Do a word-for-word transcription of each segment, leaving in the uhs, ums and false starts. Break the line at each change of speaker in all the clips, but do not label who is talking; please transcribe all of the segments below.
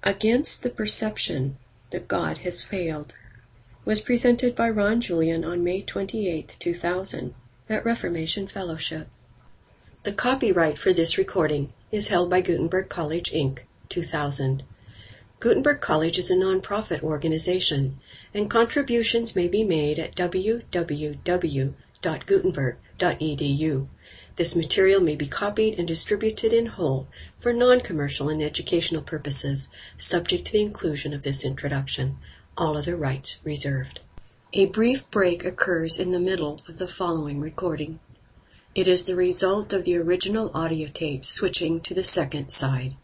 Against the Perception that God Has Failed was presented by Ron Julian on May twenty-eighth, two thousand, at Reformation Fellowship. The copyright for this recording is held by Gutenberg College, Incorporated, two thousand. Gutenberg College is a non-profit organization, and contributions may be made at w w w dot gutenberg dot e d u. This material may be copied and distributed in whole for non-commercial and educational purposes, subject to the inclusion of this introduction. All other rights reserved. A brief break occurs in the middle of the following recording. It is the result of the original audio tape switching to the second side.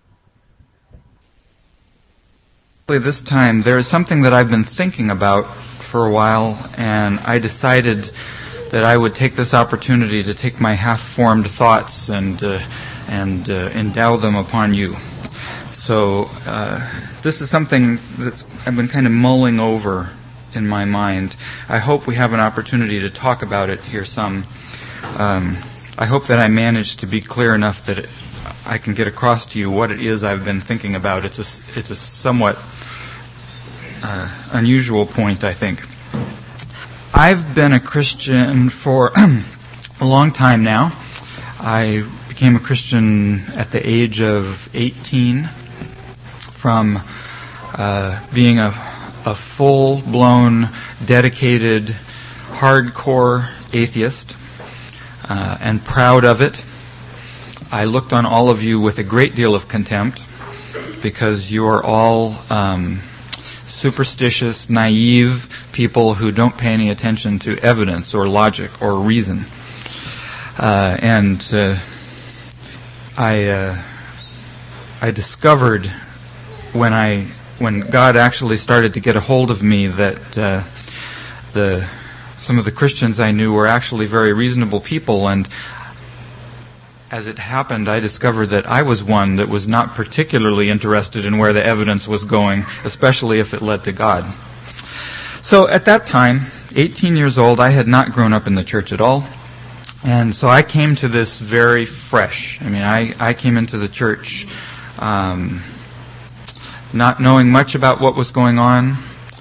This time, there is something that I've been thinking about for a while, and I decided that I would take this opportunity to take my half-formed thoughts and uh, and uh, endow them upon you. So uh, this is something that's I've been kind of mulling over in my mind. I hope we have an opportunity to talk about it here some. Um, I hope that I manage to be clear enough that it, I can get across to you what it is I've been thinking about. It's a, it's a somewhat uh, unusual point, I think. I've been a Christian for a long time now. I became a Christian at the age of eighteen from uh, being a, a full-blown, dedicated, hardcore atheist, uh, and proud of it. I looked on all of you with a great deal of contempt because you are all um, superstitious, naive people who don't pay any attention to evidence or logic or reason. Uh, and uh, I uh, I discovered when I when God actually started to get a hold of me that uh, the some of the Christians I knew were actually very reasonable people, and as it happened, I discovered that I was one that was not particularly interested in where the evidence was going, especially if it led to God. So at that time, eighteen years old, I had not grown up in the church at all. And so I came to this very fresh. I mean, I, I came into the church um, not knowing much about what was going on.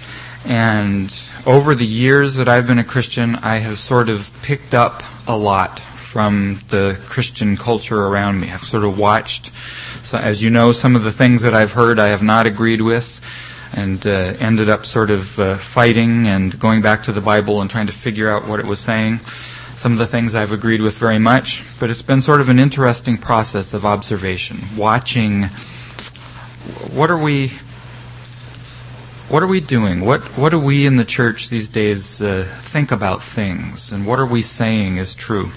And over the years that I've been a Christian, I have sort of picked up a lot from the Christian culture around me. I've sort of watched, so as you know, some of the things that I've heard I have not agreed with, and uh, ended up sort of uh, fighting and going back to the Bible and trying to figure out what it was saying. Some of the things I've agreed with very much, but it's been sort of an interesting process of observation, watching what are we what are we doing? What what do we in the church these days uh, think about things, and what are we saying is true?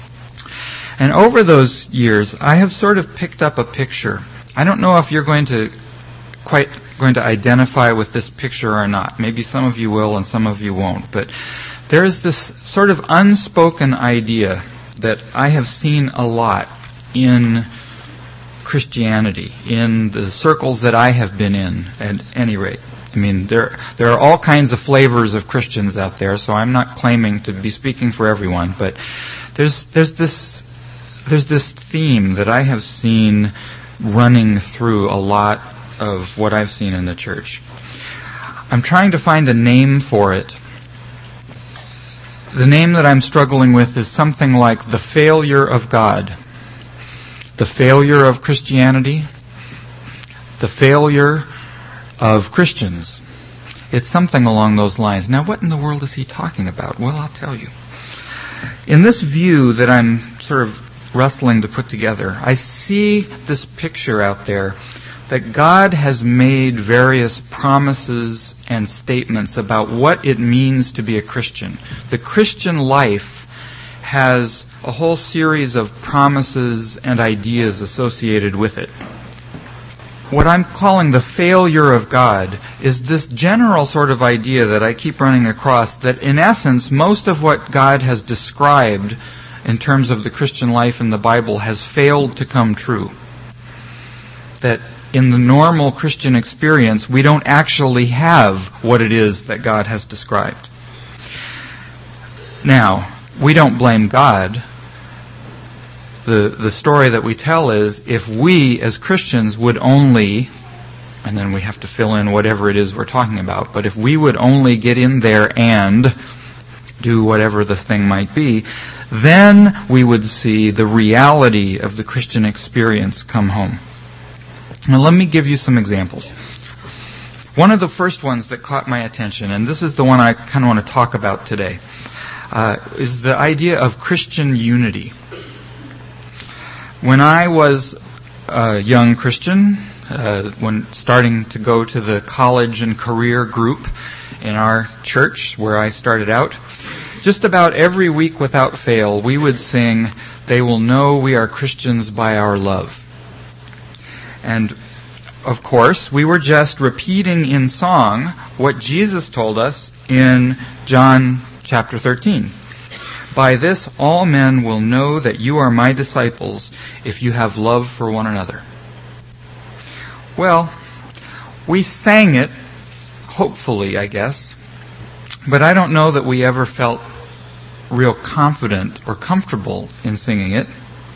And over those years, I have sort of picked up a picture. I don't know if you're going to quite going to identify with this picture or not. Maybe some of you will and some of you won't. But there's this sort of unspoken idea that I have seen a lot in Christianity, in the circles that I have been in, at any rate. I mean, there there are all kinds of flavors of Christians out there, so I'm not claiming to be speaking for everyone, but there's there's this there's this theme that I have seen running through a lot of what I've seen in the church. I'm trying to find a name for it. The name that I'm struggling with is something like the failure of God, the failure of Christianity, the failure of Christians. It's something along those lines. Now, what in the world is he talking about? Well, I'll tell you. In this view that I'm sort of wrestling to put together, I see this picture out there that God has made various promises and statements about what it means to be a Christian. The Christian life has a whole series of promises and ideas associated with it. What I'm calling the failure of God is this general sort of idea that I keep running across, that in essence, most of what God has described in terms of the Christian life in the Bible has failed to come true. That in the normal Christian experience, we don't actually have what it is that God has described. Now, we don't blame God. The, the story that we tell is, if we as Christians would only And then we have to fill in whatever it is we're talking about. But if we would only get in there and do whatever the thing might be, then we would see the reality of the Christian experience come home. Now let me give you some examples. One of the first ones that caught my attention, and this is the one I kind of want to talk about today, uh, is the idea of Christian unity. When I was a young Christian, uh, when starting to go to the college and career group in our church where I started out, just about every week without fail, we would sing, "They will know we are Christians by our love." And of course, we were just repeating in song what Jesus told us in John chapter thirteen. "By this all men will know that you are my disciples if you have love for one another." Well, we sang it, hopefully, I guess, but I don't know that we ever felt real confident or comfortable in singing it.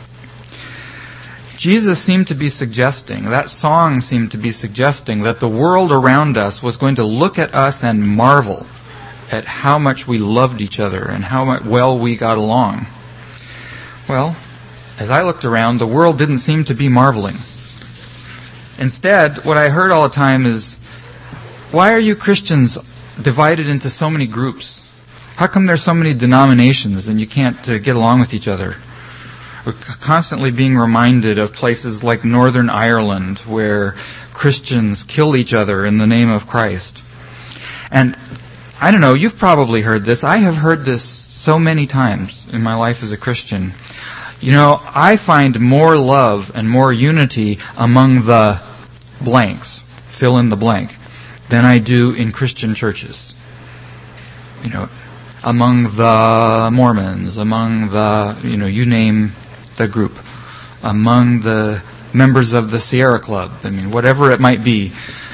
Jesus seemed to be suggesting, that song seemed to be suggesting that the world around us was going to look at us and marvel at how much we loved each other and how much well we got along. Well, as I looked around, the world didn't seem to be marveling. Instead, what I heard all the time is, "Why are you Christians divided into so many groups? How come there's so many denominations and you can't uh, get along with each other?" We're constantly being reminded of places like Northern Ireland where Christians kill each other in the name of Christ. And I don't know, you've probably heard this. I have heard this so many times in my life as a Christian. You know, I find more love and more unity among the blanks, fill in the blank, than I do in Christian churches. You know, among the Mormons, among the, you know, you name the group, among the members of the Sierra Club, I mean, whatever it might be.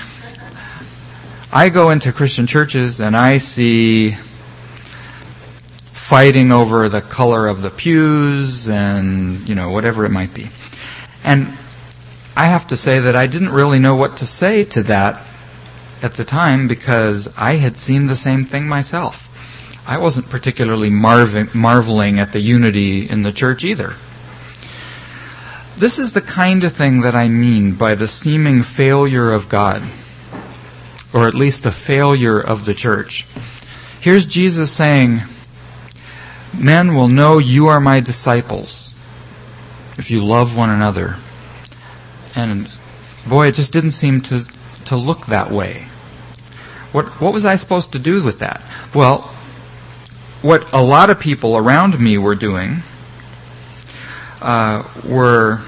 I go into Christian churches and I see fighting over the color of the pews and, you know, whatever it might be. And I have to say that I didn't really know what to say to that at the time because I had seen the same thing myself. I wasn't particularly marv- marveling at the unity in the church either. This is the kind of thing that I mean by the seeming failure of God, or at least the failure of the church. Here's Jesus saying, "Men will know you are my disciples if you love one another." And boy, it just didn't seem to, to look that way. What, what was I supposed to do with that? Well, what a lot of people around me were doing uh, were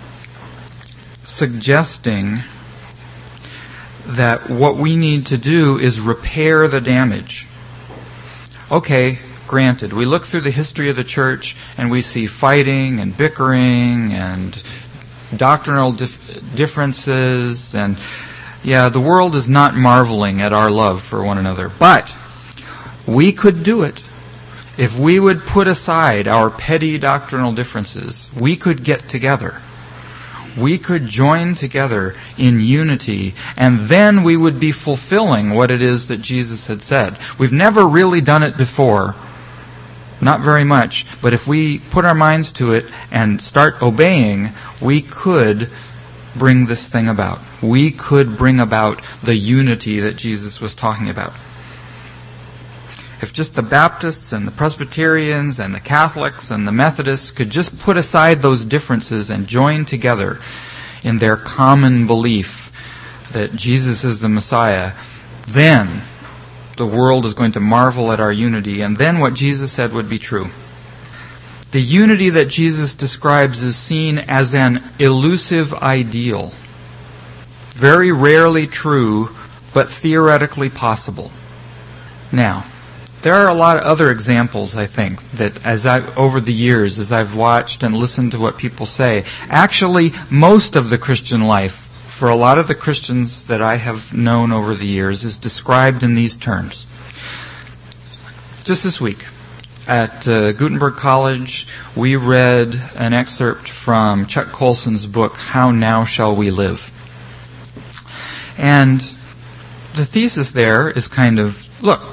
suggesting that what we need to do is repair the damage. Okay, granted, we look through the history of the church and we see fighting and bickering and doctrinal dif- differences, and yeah, the world is not marveling at our love for one another. But we could do it. If we would put aside our petty doctrinal differences, we could get together. We could join together in unity, and then we would be fulfilling what it is that Jesus had said. We've never really done it before. Not very much, but if we put our minds to it and start obeying, we could bring this thing about. We could bring about the unity that Jesus was talking about. If just the Baptists and the Presbyterians and the Catholics and the Methodists could just put aside those differences and join together in their common belief that Jesus is the Messiah, then the world is going to marvel at our unity, and then what Jesus said would be true. The unity that Jesus describes is seen as an elusive ideal, very rarely true, but theoretically possible. Now, there are a lot of other examples, I think, that as I over the years, as I've watched and listened to what people say, actually most of the Christian life, for a lot of the Christians that I have known over the years, is described in these terms. Just this week, at uh, Gutenberg College, we read an excerpt from Chuck Colson's book, How Now Shall We Live? And the thesis there is kind of, look,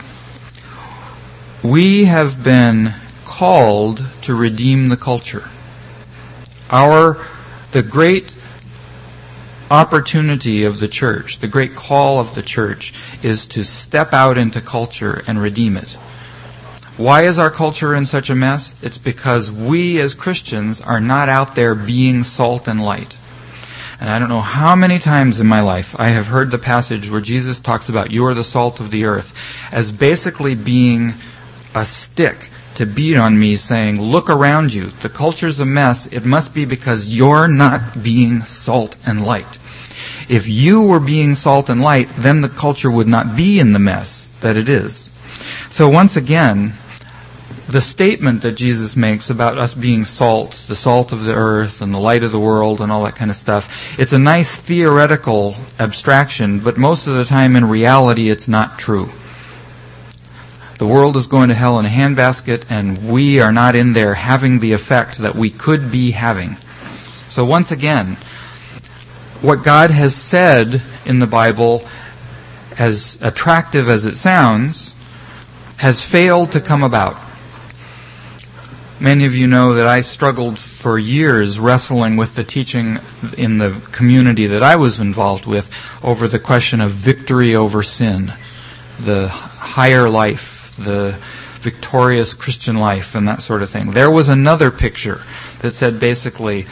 we have been called to redeem the culture. Our, the great opportunity of the church, the great call of the church, is to step out into culture and redeem it. Why is our culture in such a mess? It's because we as Christians are not out there being salt and light. And I don't know how many times in my life I have heard the passage where Jesus talks about you are the salt of the earth as basically being a stick to beat on me, saying, look around you. The culture's a mess. It must be because you're not being salt and light. If you were being salt and light, then the culture would not be in the mess that it is. So once again, the statement that Jesus makes about us being salt, the salt of the earth and the light of the world and all that kind of stuff, it's a nice theoretical abstraction, but most of the time in reality it's not true. The world is going to hell in a handbasket, and we are not in there having the effect that we could be having. So once again, what God has said in the Bible, as attractive as it sounds, has failed to come about. Many of you know that I struggled for years wrestling with the teaching in the community that I was involved with over the question of victory over sin, the higher life, the victorious Christian life, and that sort of thing. There was another picture that said basically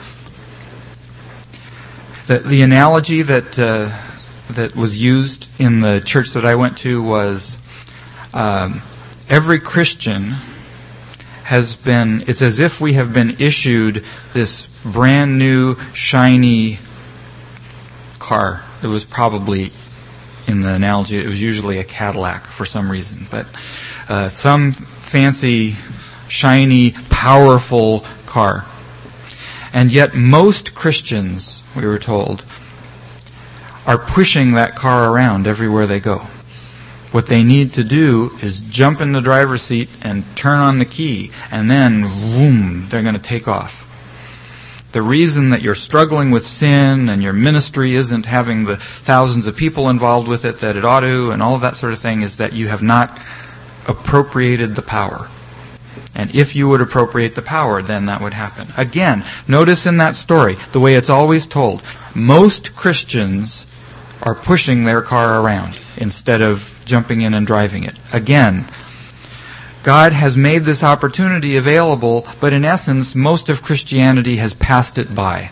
that the analogy that uh, that was used in the church that I went to was um, every Christian has been, it's as if we have been issued this brand new, shiny car. It was probably, in the analogy, it was usually a Cadillac for some reason, but uh, some fancy, shiny, powerful car. And yet most Christians, we were told, are pushing that car around everywhere they go. What they need to do is jump in the driver's seat and turn on the key, and then, boom, they're going to take off. The reason that you're struggling with sin and your ministry isn't having the thousands of people involved with it that it ought to, and all of that sort of thing, is that you have not appropriated the power. And if you would appropriate the power, then that would happen. Again, notice in that story, the way it's always told, most Christians are pushing their car around instead of jumping in and driving it. Again, God has made this opportunity available, but in essence, most of Christianity has passed it by.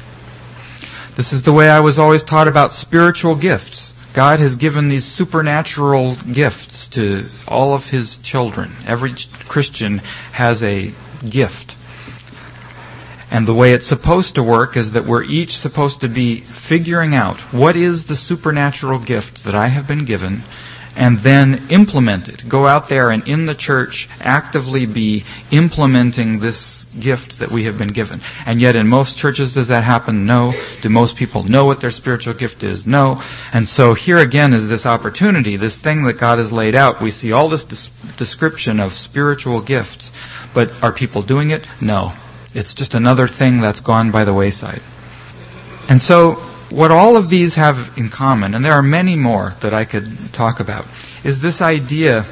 This is the way I was always taught about spiritual gifts. God has given these supernatural gifts to all of His children. Every Christian has a gift. And the way it's supposed to work is that we're each supposed to be figuring out what is the supernatural gift that I have been given, and then implement it. Go out there and in the church actively be implementing this gift that we have been given. And yet in most churches does that happen? No. Do most people know what their spiritual gift is? No. And so here again is this opportunity, this thing that God has laid out. We see all this des- description of spiritual gifts, but are people doing it? No. It's just another thing that's gone by the wayside. And so what all of these have in common, and there are many more that I could talk about, is this idea.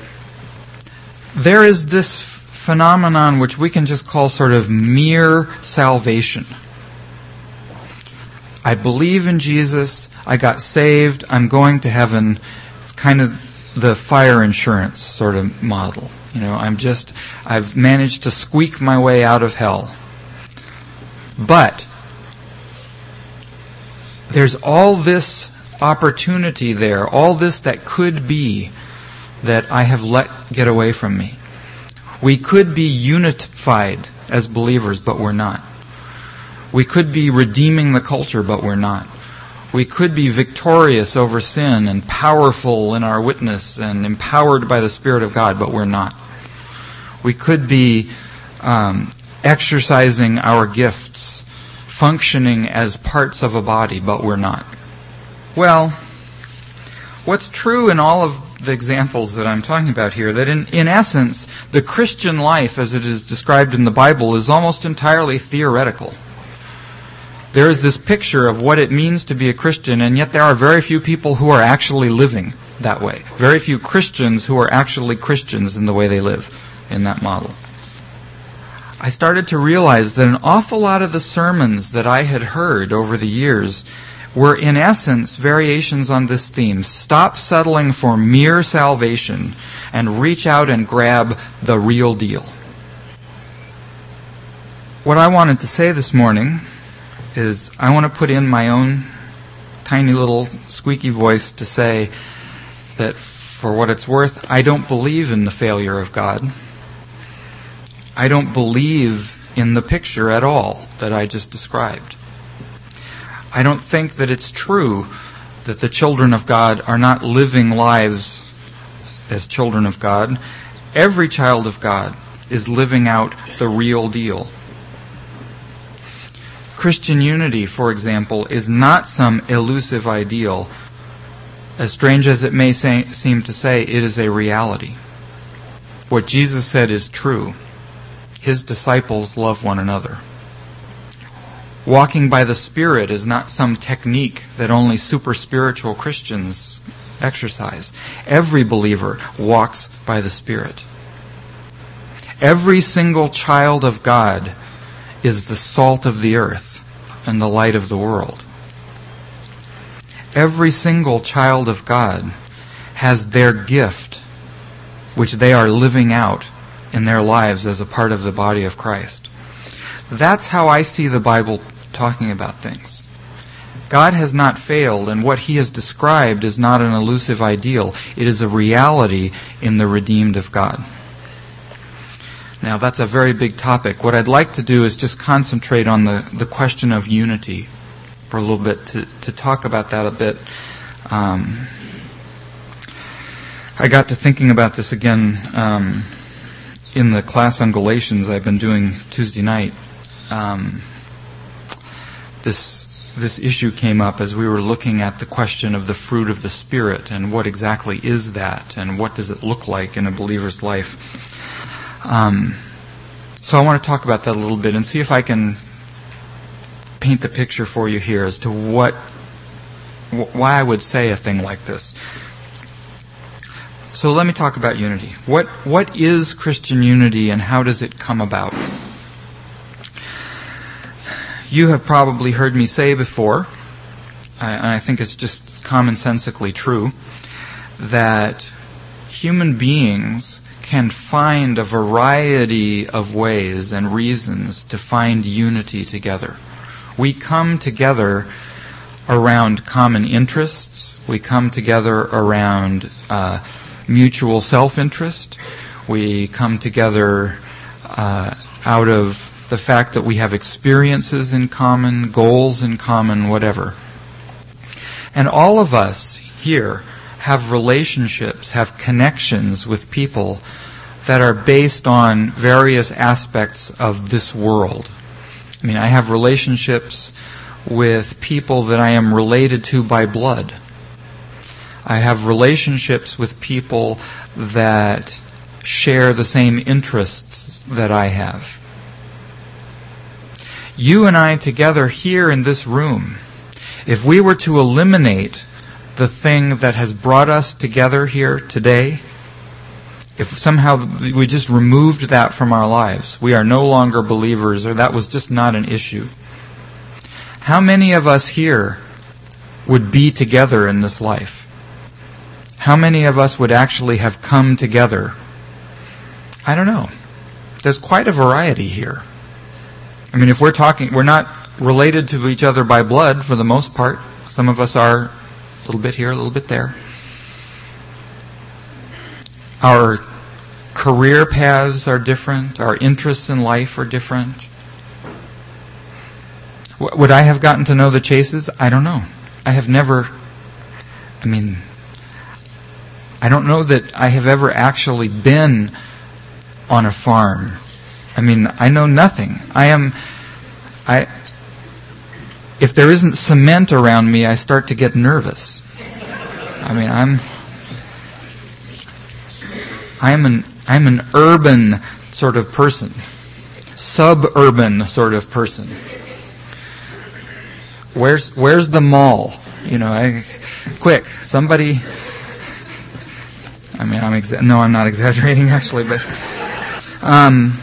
There is this phenomenon which we can just call sort of mere salvation. I believe in Jesus, I got saved, I'm going to heaven, kind of the fire insurance sort of model. You know, I'm just, I've managed to squeak my way out of hell. But there's all this opportunity there, all this that could be that I have let get away from me. We could be unified as believers, but we're not. We could be redeeming the culture, but we're not. We could be victorious over sin and powerful in our witness and empowered by the Spirit of God, but we're not. We could be um, exercising our gifts, functioning as parts of a body, but we're not. Well, what's true in all of the examples that I'm talking about here, that in, in essence, the Christian life as it is described in the Bible is almost entirely theoretical. There is this picture of what it means to be a Christian, and yet there are very few people who are actually living that way. Very few Christians who are actually Christians in the way they live in that model. I started to realize that an awful lot of the sermons that I had heard over the years were in essence variations on this theme. Stop settling for mere salvation and reach out and grab the real deal. What I wanted to say this morning is I want to put in my own tiny little squeaky voice to say that for what it's worth, I don't believe in the failure of God. I don't believe in the picture at all that I just described. I don't think that it's true that the children of God are not living lives as children of God. Every child of God is living out the real deal. Christian unity, for example, is not some elusive ideal. As strange as it may say, seem to say, it is a reality. What Jesus said is true. His disciples love one another. Walking by the Spirit is not some technique that only super spiritual Christians exercise. Every believer walks by the Spirit. Every single child of God is the salt of the earth and the light of the world. Every single child of God has their gift, which they are living out in their lives as a part of the body of Christ. That's how I see the Bible talking about things. God has not failed, and what He has described is not an elusive ideal. It is a reality in the redeemed of God. Now, that's a very big topic. What I'd like to do is just concentrate on the, the question of unity for a little bit, to, to talk about that a bit. Um, I got to thinking about this again um, in the class on Galatians I've been doing Tuesday night. Um, this this issue came up as we were looking at the question of the fruit of the Spirit and what exactly is that and what does it look like in a believer's life. Um, so I want to talk about that a little bit and see if I can paint the picture for you here as to what, wh- why I would say a thing like this. So let me talk about unity. What what is Christian unity and how does it come about? You have probably heard me say before, and I think it's just commonsensically true, that human beings can find a variety of ways and reasons to find unity together. We come together around common interests. We come together around uh, mutual self-interest. We come together uh, out of the fact that we have experiences in common, goals in common, whatever. And all of us here have relationships, have connections with people that are based on various aspects of this world. I mean, I have relationships with people that I am related to by blood. I have relationships with people that share the same interests that I have. You and I together here in this room, if we were to eliminate the thing that has brought us together here today, if somehow we just removed that from our lives, we are no longer believers, or that was just not an issue. How many of us here would be together in this life? How many of us would actually have come together? I don't know. There's quite a variety here. I mean, if we're talking, we're not related to each other by blood for the most part. Some of us are a little bit here, a little bit there. Our career paths are different. Our interests in life are different. Would I have gotten to know the Chases? I don't know. I have never, I mean, I don't know that I have ever actually been on a farm. I mean, I know nothing. I am, I, if there isn't cement around me, I start to get nervous. I mean, I'm, I'm an, I'm an urban sort of person, suburban sort of person. Where's where's the mall? You know, I, quick, somebody. I mean, I'm exa- no, I'm not exaggerating actually, but. Um,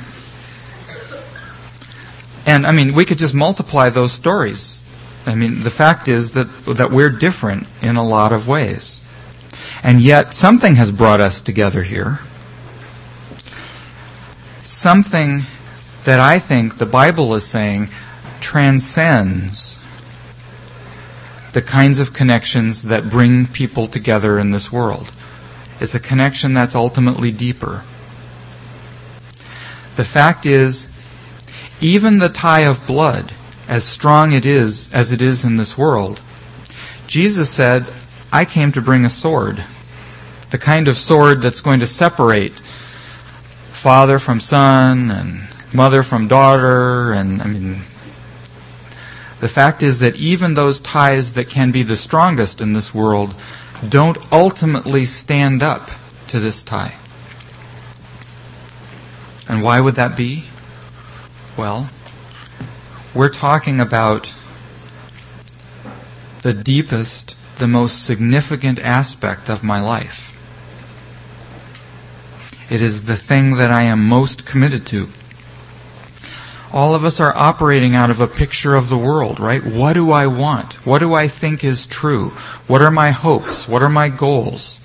and I mean, we could just multiply those stories. I mean, the fact is that that we're different in a lot of ways, and yet something has brought us together here. Something that I think the Bible is saying transcends the kinds of connections that bring people together in this world. It's a connection that's ultimately deeper. The fact is, even the tie of blood, as strong it is as it is in this world, Jesus said, I came to bring a sword. The kind of sword that's going to separate father from son and mother from daughter. And I mean, the fact is that even those ties that can be the strongest in this world don't ultimately stand up to this tie. And why would that be? Well, we're talking about the deepest, the most significant aspect of my life. It is the thing that I am most committed to. All of us are operating out of a picture of the world, right? What do I want? What do I think is true? What are my hopes? What are my goals?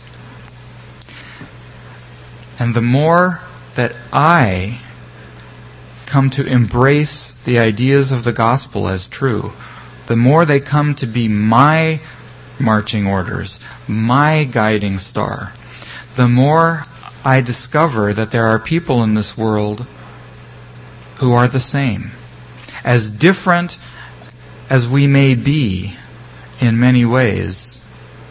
And the more that I come to embrace the ideas of the gospel as true, the more they come to be my marching orders, my guiding star, the more I discover that there are people in this world who are the same. As different as we may be in many ways,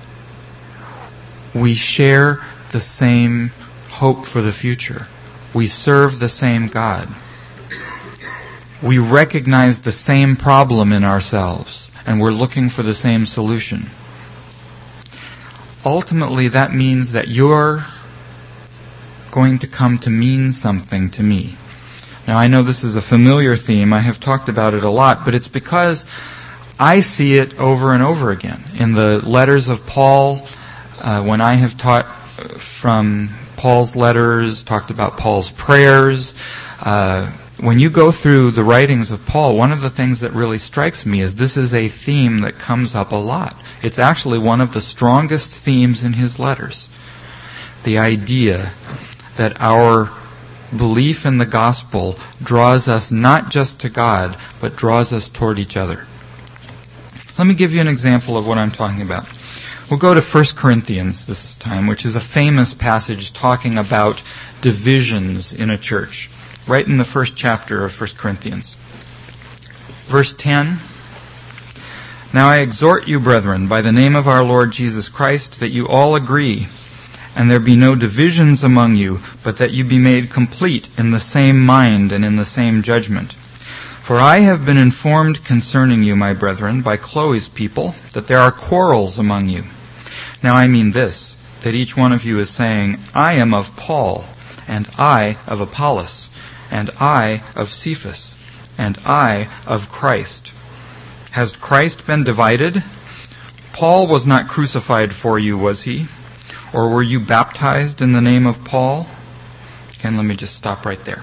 we share the same hope for the future. We serve the same God. We recognize the same problem in ourselves, and we're looking for the same solution. Ultimately, that means that you're going to come to mean something to me. Now, I know this is a familiar theme. I have talked about it a lot, but it's because I see it over and over again. In the letters of Paul, uh, when I have taught from Paul's letters, talked about Paul's prayers, uh, when you go through the writings of Paul, one of the things that really strikes me is this is a theme that comes up a lot. It's actually one of the strongest themes in his letters. The idea that our belief in the gospel draws us not just to God, but draws us toward each other. Let me give you an example of what I'm talking about. We'll go to First Corinthians this time, which is a famous passage talking about divisions in a church. Right in the first chapter of First Corinthians. Verse ten. Now I exhort you, brethren, by the name of our Lord Jesus Christ, that you all agree, and there be no divisions among you, but that you be made complete in the same mind and in the same judgment. For I have been informed concerning you, my brethren, by Chloe's people, that there are quarrels among you. Now I mean this, that each one of you is saying, I am of Paul, and I of Apollos, and I of Cephas, and I of Christ. Has Christ been divided? Paul was not crucified for you, was he? Or were you baptized in the name of Paul? Again, let me just stop right there.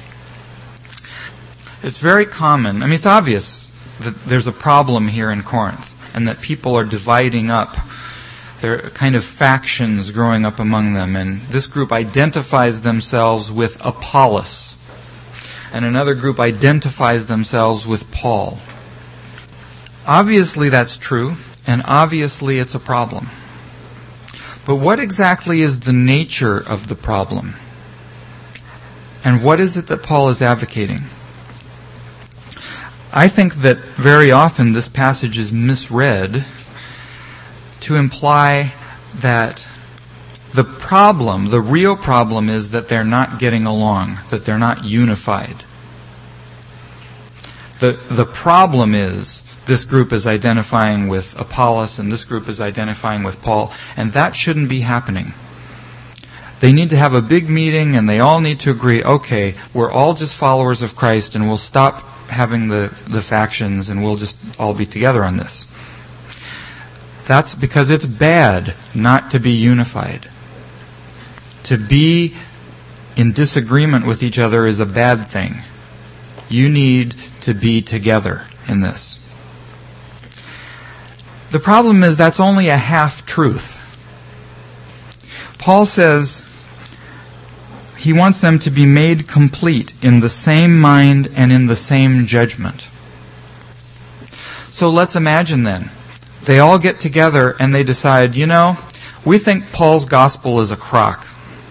It's very common, I mean, it's obvious that there's a problem here in Corinth, and that people are dividing up. There are kind of factions growing up among them, and this group identifies themselves with Apollos, and another group identifies themselves with Paul. Obviously that's true, and obviously it's a problem. But what exactly is the nature of the problem? And what is it that Paul is advocating? I think that very often this passage is misread to imply that the problem, the real problem is that they're not getting along, that they're not unified. The, the problem is this group is identifying with Apollos and this group is identifying with Paul, and that shouldn't be happening. They need to have a big meeting and they all need to agree, okay, we're all just followers of Christ and we'll stop having the, the factions and we'll just all be together on this. That's because it's bad not to be unified. To be in disagreement with each other is a bad thing. You need to be together in this. The problem is that's only a half-truth. Paul says he wants them to be made complete in the same mind and in the same judgment. So let's imagine then, they all get together and they decide, you know, we think Paul's gospel is a crock.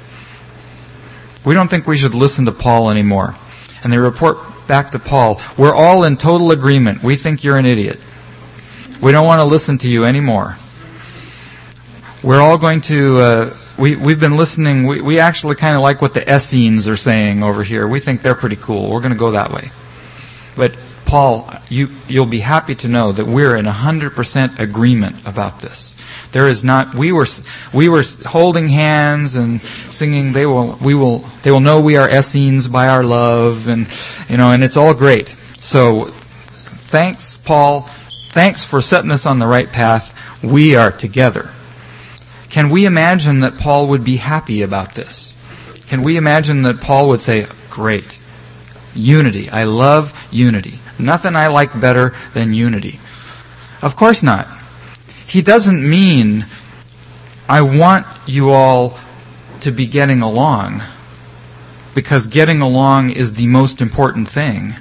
We don't think we should listen to Paul anymore. And they report back to Paul, we're all in total agreement. We think you're an idiot. We don't want to listen to you anymore. We're all going to, uh, we, we've been listening, we, we actually kind of like what the Essenes are saying over here. We think they're pretty cool. We're going to go that way. But Paul, you, you'll be happy to know that we're in one hundred percent agreement about this. There is not, we were, we were holding hands and singing, they will, we will, they will know we are Essenes by our love, and, you know, and it's all great. So, thanks, Paul. Thanks for setting us on the right path. We are together. Can we imagine that Paul would be happy about this? Can we imagine that Paul would say, great, unity. I love unity. Nothing I like better than unity. Of course not. He doesn't mean, I want you all to be getting along, because getting along is the most important thing.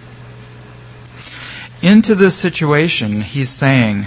Into this situation, he's saying,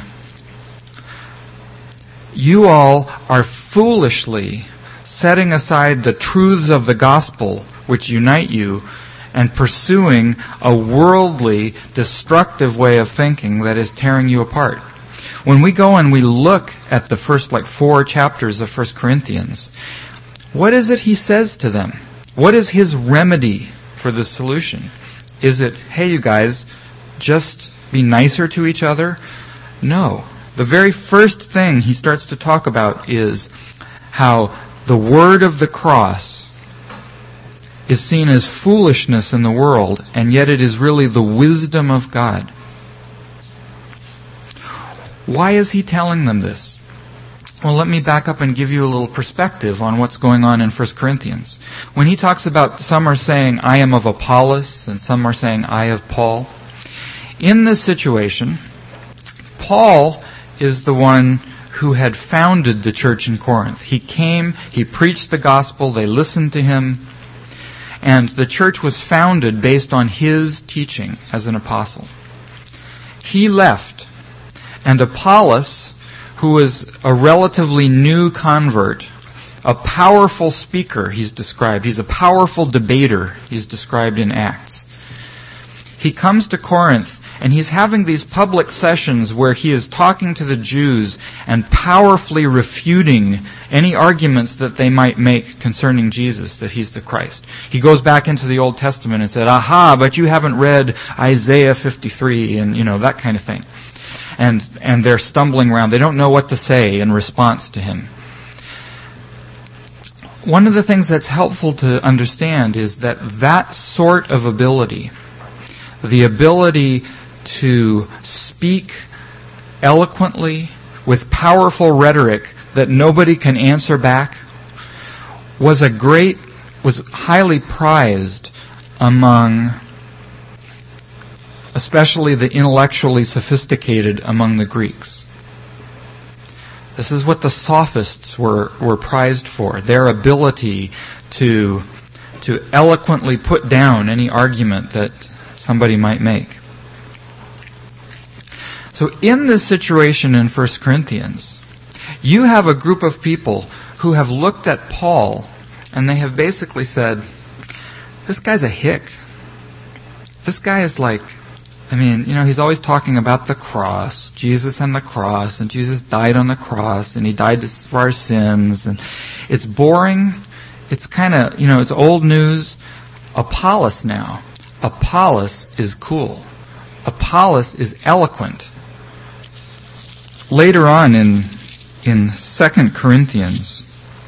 you all are foolishly setting aside the truths of the gospel which unite you and pursuing a worldly, destructive way of thinking that is tearing you apart. When we go and we look at the first like four chapters of First Corinthians, what is it he says to them? What is his remedy for the solution? Is it, hey you guys, just be nicer to each other? No. The very first thing he starts to talk about is how the word of the cross is seen as foolishness in the world, and yet it is really the wisdom of God. Why is he telling them this? Well, let me back up and give you a little perspective on what's going on in First Corinthians. When he talks about, some are saying, I am of Apollos, and some are saying, I of Paul. In this situation, Paul is the one who had founded the church in Corinth. He came, he preached the gospel, they listened to him, and the church was founded based on his teaching as an apostle. He left, and Apollos, who was a relatively new convert, a powerful speaker, he's described. He's a powerful debater, he's described in Acts. He comes to Corinth, and he's having these public sessions where he is talking to the Jews and powerfully refuting any arguments that they might make concerning Jesus, that he's the Christ. He goes back into the Old Testament and said, aha, but you haven't read Isaiah fifty-three, and, you know, that kind of thing. And and they're stumbling around. They don't know what to say in response to him. One of the things that's helpful to understand is that that sort of ability, the ability to speak eloquently with powerful rhetoric that nobody can answer back, was a great, was highly prized among especially the intellectually sophisticated among the Greeks. This is what the sophists were, were prized for, their ability to, to eloquently put down any argument that somebody might make. So in this situation in First Corinthians, you have a group of people who have looked at Paul and they have basically said, this guy's a hick. This guy is like, I mean, you know, he's always talking about the cross, Jesus and the cross, and Jesus died on the cross, and he died for our sins, and it's boring. It's kind of, you know, it's old news. Apollos now. Apollos is cool. Apollos is eloquent. Later on in in Second Corinthians,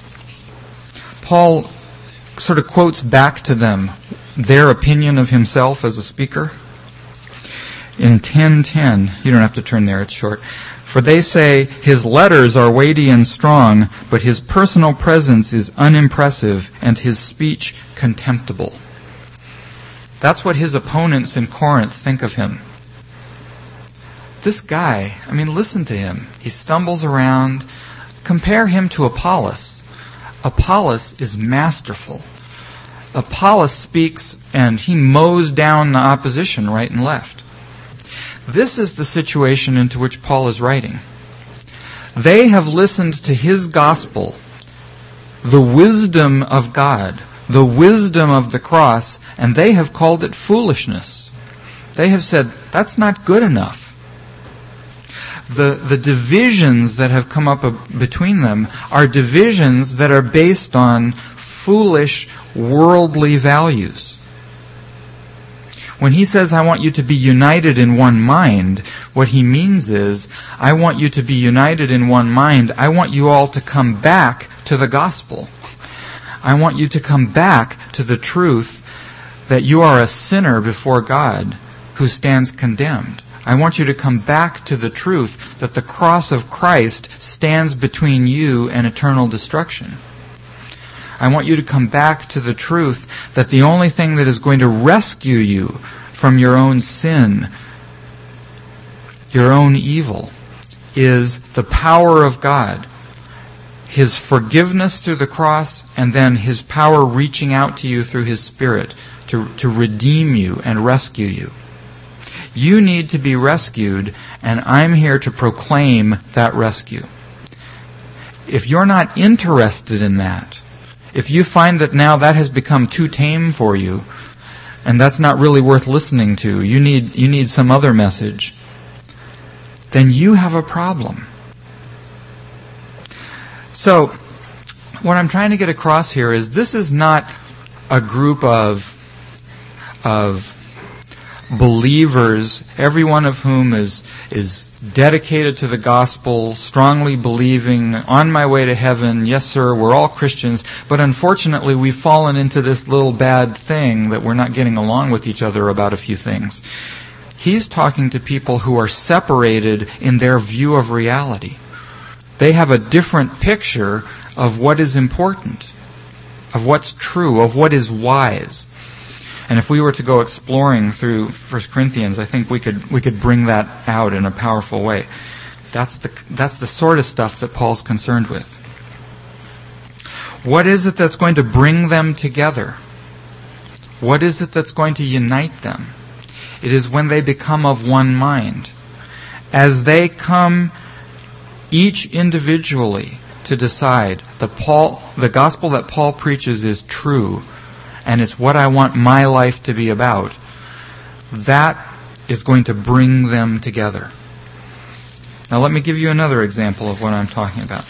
Paul sort of quotes back to them their opinion of himself as a speaker. in ten ten. You don't have to turn there, it's short. For they say, his letters are weighty and strong, but his personal presence is unimpressive and his speech contemptible. That's what his opponents in Corinth think of him. This guy, I mean, listen to him. He stumbles around. Compare him to Apollos. Apollos is masterful. Apollos speaks and he mows down the opposition right and left. This is the situation into which Paul is writing. They have listened to his gospel, the wisdom of God, the wisdom of the cross, and they have called it foolishness. They have said, that's not good enough. The, the divisions that have come up between them are divisions that are based on foolish, worldly values. When he says, I want you to be united in one mind, what he means is, I want you to be united in one mind. I want you all to come back to the gospel. I want you to come back to the truth that you are a sinner before God who stands condemned. I want you to come back to the truth that the cross of Christ stands between you and eternal destruction. I want you to come back to the truth that the only thing that is going to rescue you from your own sin, your own evil, is the power of God, His forgiveness through the cross, and then His power reaching out to you through His Spirit to, to redeem you and rescue you. You need to be rescued, and I'm here to proclaim that rescue. If you're not interested in that, if you find that now that has become too tame for you, and that's not really worth listening to, you need you need some other message, then you have a problem. So, what I'm trying to get across here is this is not a group of of believers, every one of whom is is dedicated to the gospel, strongly believing, on my way to heaven, yes sir, we're all Christians, but unfortunately we've fallen into this little bad thing that we're not getting along with each other about a few things. He's talking to people who are separated in their view of reality. They have a different picture of what is important, of what's true, of what is wise. And if we were to go exploring through First Corinthians, I think we could we could bring that out in a powerful way. That's the that's the sort of stuff that Paul's concerned with. What is it that's going to bring them together? What is it that's going to unite them? It is when they become of one mind. As they come each individually to decide the Paul the gospel that Paul preaches is true, and it's what I want my life to be about, that is going to bring them together. Now let me give you another example of what I'm talking about.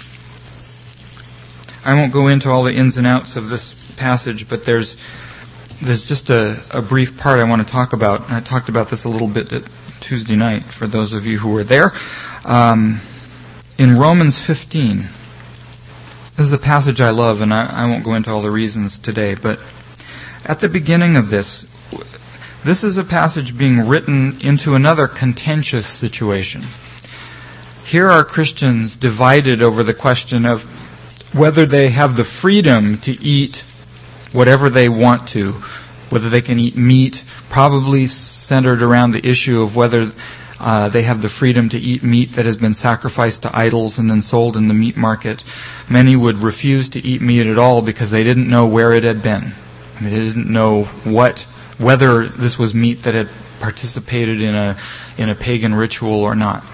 I won't go into all the ins and outs of this passage, but there's there's just a, a brief part I want to talk about. I talked about this a little bit at Tuesday night for those of you who were there. Um, in Romans fifteen, this is a passage I love, and I, I won't go into all the reasons today, but at the beginning of this, this is a passage being written into another contentious situation. Here are Christians divided over the question of whether they have the freedom to eat whatever they want to, whether they can eat meat, probably centered around the issue of whether uh, they have the freedom to eat meat that has been sacrificed to idols and then sold in the meat market. Many would refuse to eat meat at all because they didn't know where it had been. They didn't know what, whether this was meat that had participated in a in a pagan ritual or not.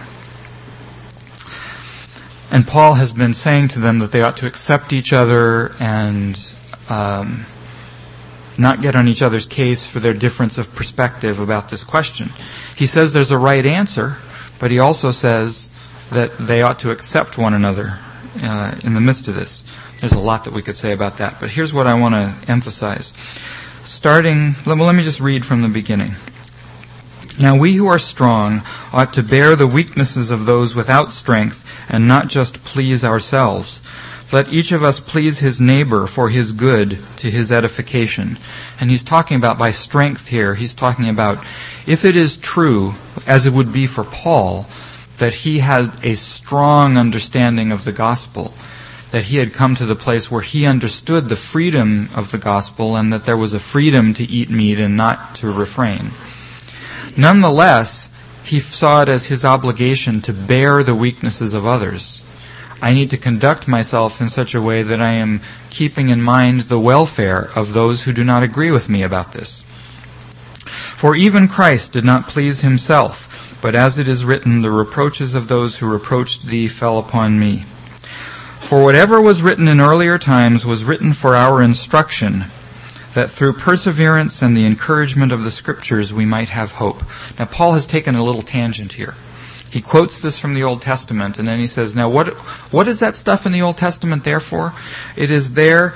And Paul has been saying to them that they ought to accept each other and um, not get on each other's case for their difference of perspective about this question. He says there's a right answer, but he also says that they ought to accept one another uh, in the midst of this. There's a lot that we could say about that, but here's what I want to emphasize. Starting, well, let me just read from the beginning. Now we who are strong ought to bear the weaknesses of those without strength and not just please ourselves. Let each of us please his neighbor for his good to his edification. And he's talking about by strength here, he's talking about if it is true, as it would be for Paul, that he had a strong understanding of the gospel, that he had come to the place where he understood the freedom of the gospel and that there was a freedom to eat meat and not to refrain. Nonetheless, he saw it as his obligation to bear the weaknesses of others. I need to conduct myself in such a way that I am keeping in mind the welfare of those who do not agree with me about this. For even Christ did not please himself, but as it is written, the reproaches of those who reproached thee fell upon me. For whatever was written in earlier times was written for our instruction, that through perseverance and the encouragement of the Scriptures we might have hope. Now, Paul has taken a little tangent here. He quotes this from the Old Testament, and then he says, now what what is that stuff in the Old Testament there for? It is there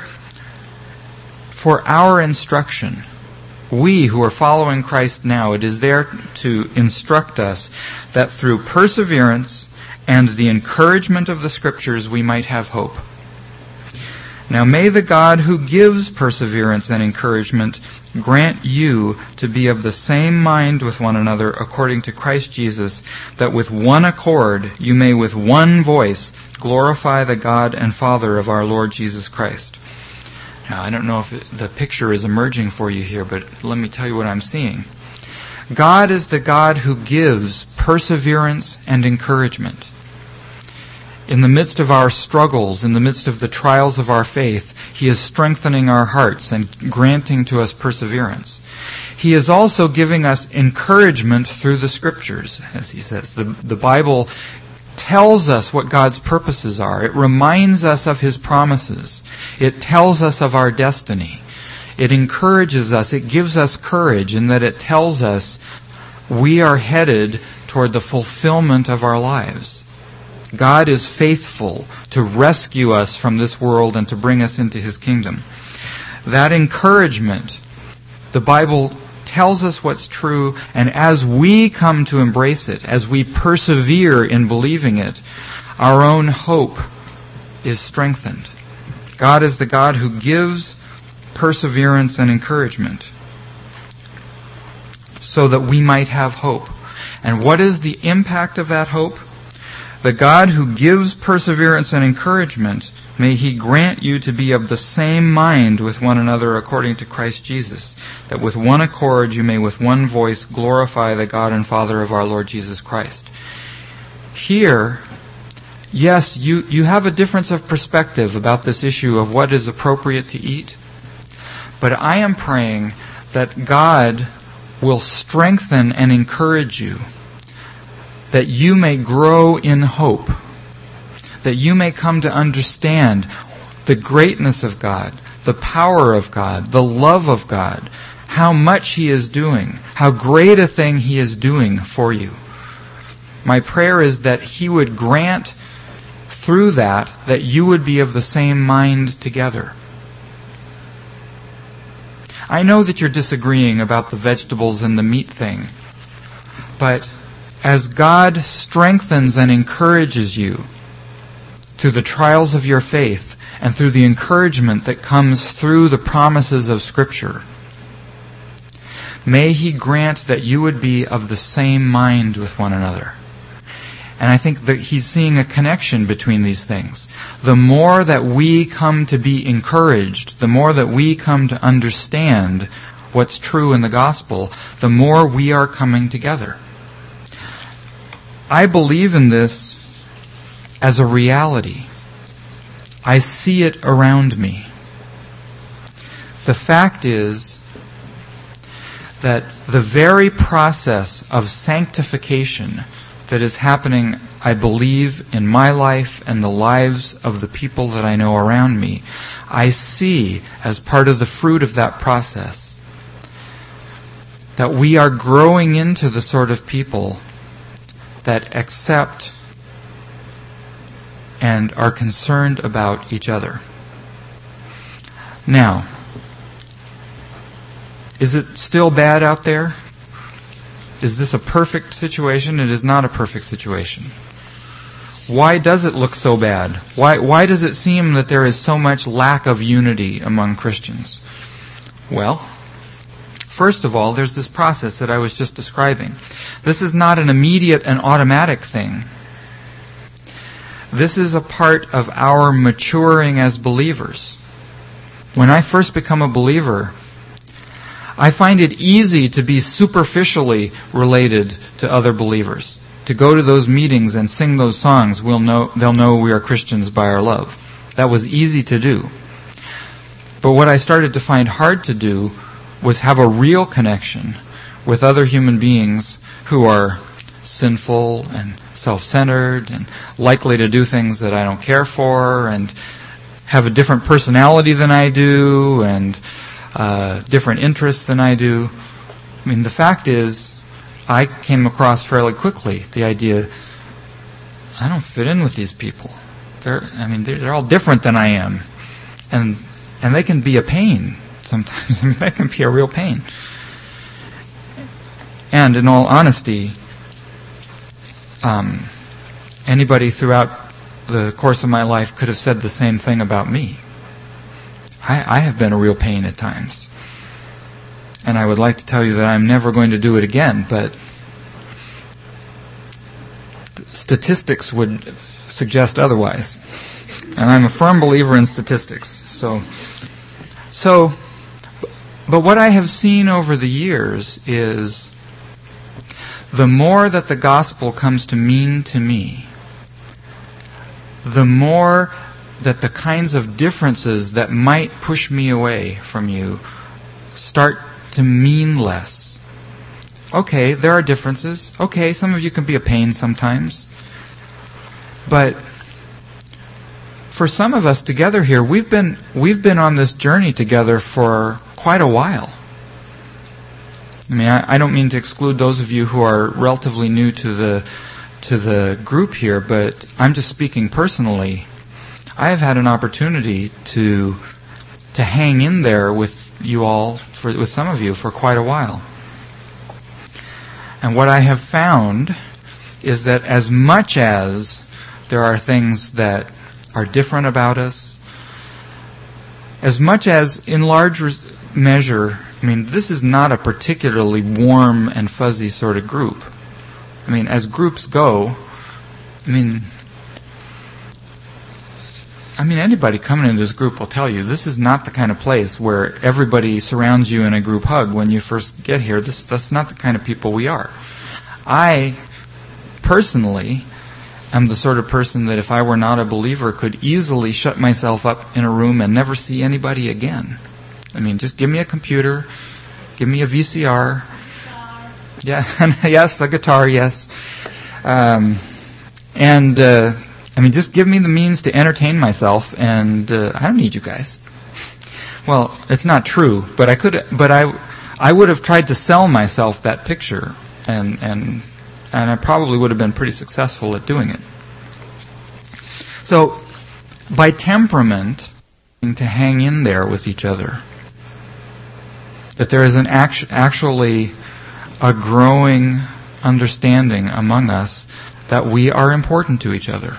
for our instruction. We who are following Christ now, it is there to instruct us that through perseverance and the encouragement of the Scriptures we might have hope. Now may the God who gives perseverance and encouragement grant you to be of the same mind with one another according to Christ Jesus, that with one accord you may with one voice glorify the God and Father of our Lord Jesus Christ. Now, I don't know if it, the picture is emerging for you here, but let me tell you what I'm seeing. God is the God who gives perseverance and encouragement. In the midst of our struggles, in the midst of the trials of our faith, He is strengthening our hearts and granting to us perseverance. He is also giving us encouragement through the Scriptures, as he says. The, the Bible tells us what God's purposes are. It reminds us of His promises. It tells us of our destiny. It encourages us. It gives us courage in that it tells us we are headed toward the fulfillment of our lives. God is faithful to rescue us from this world and to bring us into His kingdom. That encouragement, the Bible tells us what's true, and as we come to embrace it, as we persevere in believing it, our own hope is strengthened. God is the God who gives perseverance and encouragement so that we might have hope. And what is the impact of that hope? The God who gives perseverance and encouragement, may He grant you to be of the same mind with one another according to Christ Jesus, that with one accord you may with one voice glorify the God and Father of our Lord Jesus Christ. Here, yes, you, you have a difference of perspective about this issue of what is appropriate to eat, but I am praying that God will strengthen and encourage you, that you may grow in hope, that you may come to understand the greatness of God, the power of God, the love of God, how much He is doing, how great a thing He is doing for you. My prayer is that He would grant through that, that you would be of the same mind together. I know that you're disagreeing about the vegetables and the meat thing, but as God strengthens and encourages you through the trials of your faith and through the encouragement that comes through the promises of Scripture, may He grant that you would be of the same mind with one another. And I think that He's seeing a connection between these things. The more that we come to be encouraged, the more that we come to understand what's true in the gospel, the more we are coming together. I believe in this as a reality. I see it around me. The fact is that the very process of sanctification that is happening, I believe, in my life and the lives of the people that I know around me, I see as part of the fruit of that process that we are growing into the sort of people that accept and are concerned about each other. Now, is it still bad out there? Is this a perfect situation? It is not a perfect situation. Why does it look so bad? Why, why does it seem that there is so much lack of unity among Christians? Well, first of all, there's this process that I was just describing. This is not an immediate and automatic thing. This is a part of our maturing as believers. When I first become a believer, I find it easy to be superficially related to other believers. To go to those meetings and sing those songs, we'll know, they'll know we are Christians by our love. That was easy to do. But what I started to find hard to do was have a real connection with other human beings who are sinful and self-centered and likely to do things that I don't care for and have a different personality than I do and uh, different interests than I do. I mean, the fact is, I came across fairly quickly the idea, I don't fit in with these people. They're, I mean, they're, they're all different than I am. And and they can be a pain sometimes. I mean, they can be a real pain. And in all honesty, um, anybody throughout the course of my life could have said the same thing about me. I, I have been a real pain at times. And I would like to tell you that I'm never going to do it again, but statistics would suggest otherwise. And I'm a firm believer in statistics. So, so, but what I have seen over the years is the more that the gospel comes to mean to me, the more that the kinds of differences that might push me away from you start to mean less. Okay, there are differences. Okay, some of you can be a pain sometimes. But for some of us together here, we've been we've been on this journey together for quite a while. I mean, I, I don't mean to exclude those of you who are relatively new to the to the group here, but I'm just speaking personally. I have had an opportunity to to hang in there with you all, for, with some of you, for quite a while. And what I have found is that as much as there are things that are different about us, as much as in large measure, I mean, this is not a particularly warm and fuzzy sort of group. I mean, as groups go, I mean, I mean, anybody coming into this group will tell you this is not the kind of place where everybody surrounds you in a group hug when you first get here. This, that's not the kind of people we are. I, personally, am the sort of person that if I were not a believer could easily shut myself up in a room and never see anybody again. I mean, just give me a computer, give me a V C R. Yeah, yes, a guitar, yes. Um, and... Uh, I mean, just give me the means to entertain myself, and uh, I don't need you guys. Well, it's not true, but I could, but I, I would have tried to sell myself that picture, and and and I probably would have been pretty successful at doing it. So, by temperament, to hang in there with each other, that there is an act, actually a growing understanding among us that we are important to each other.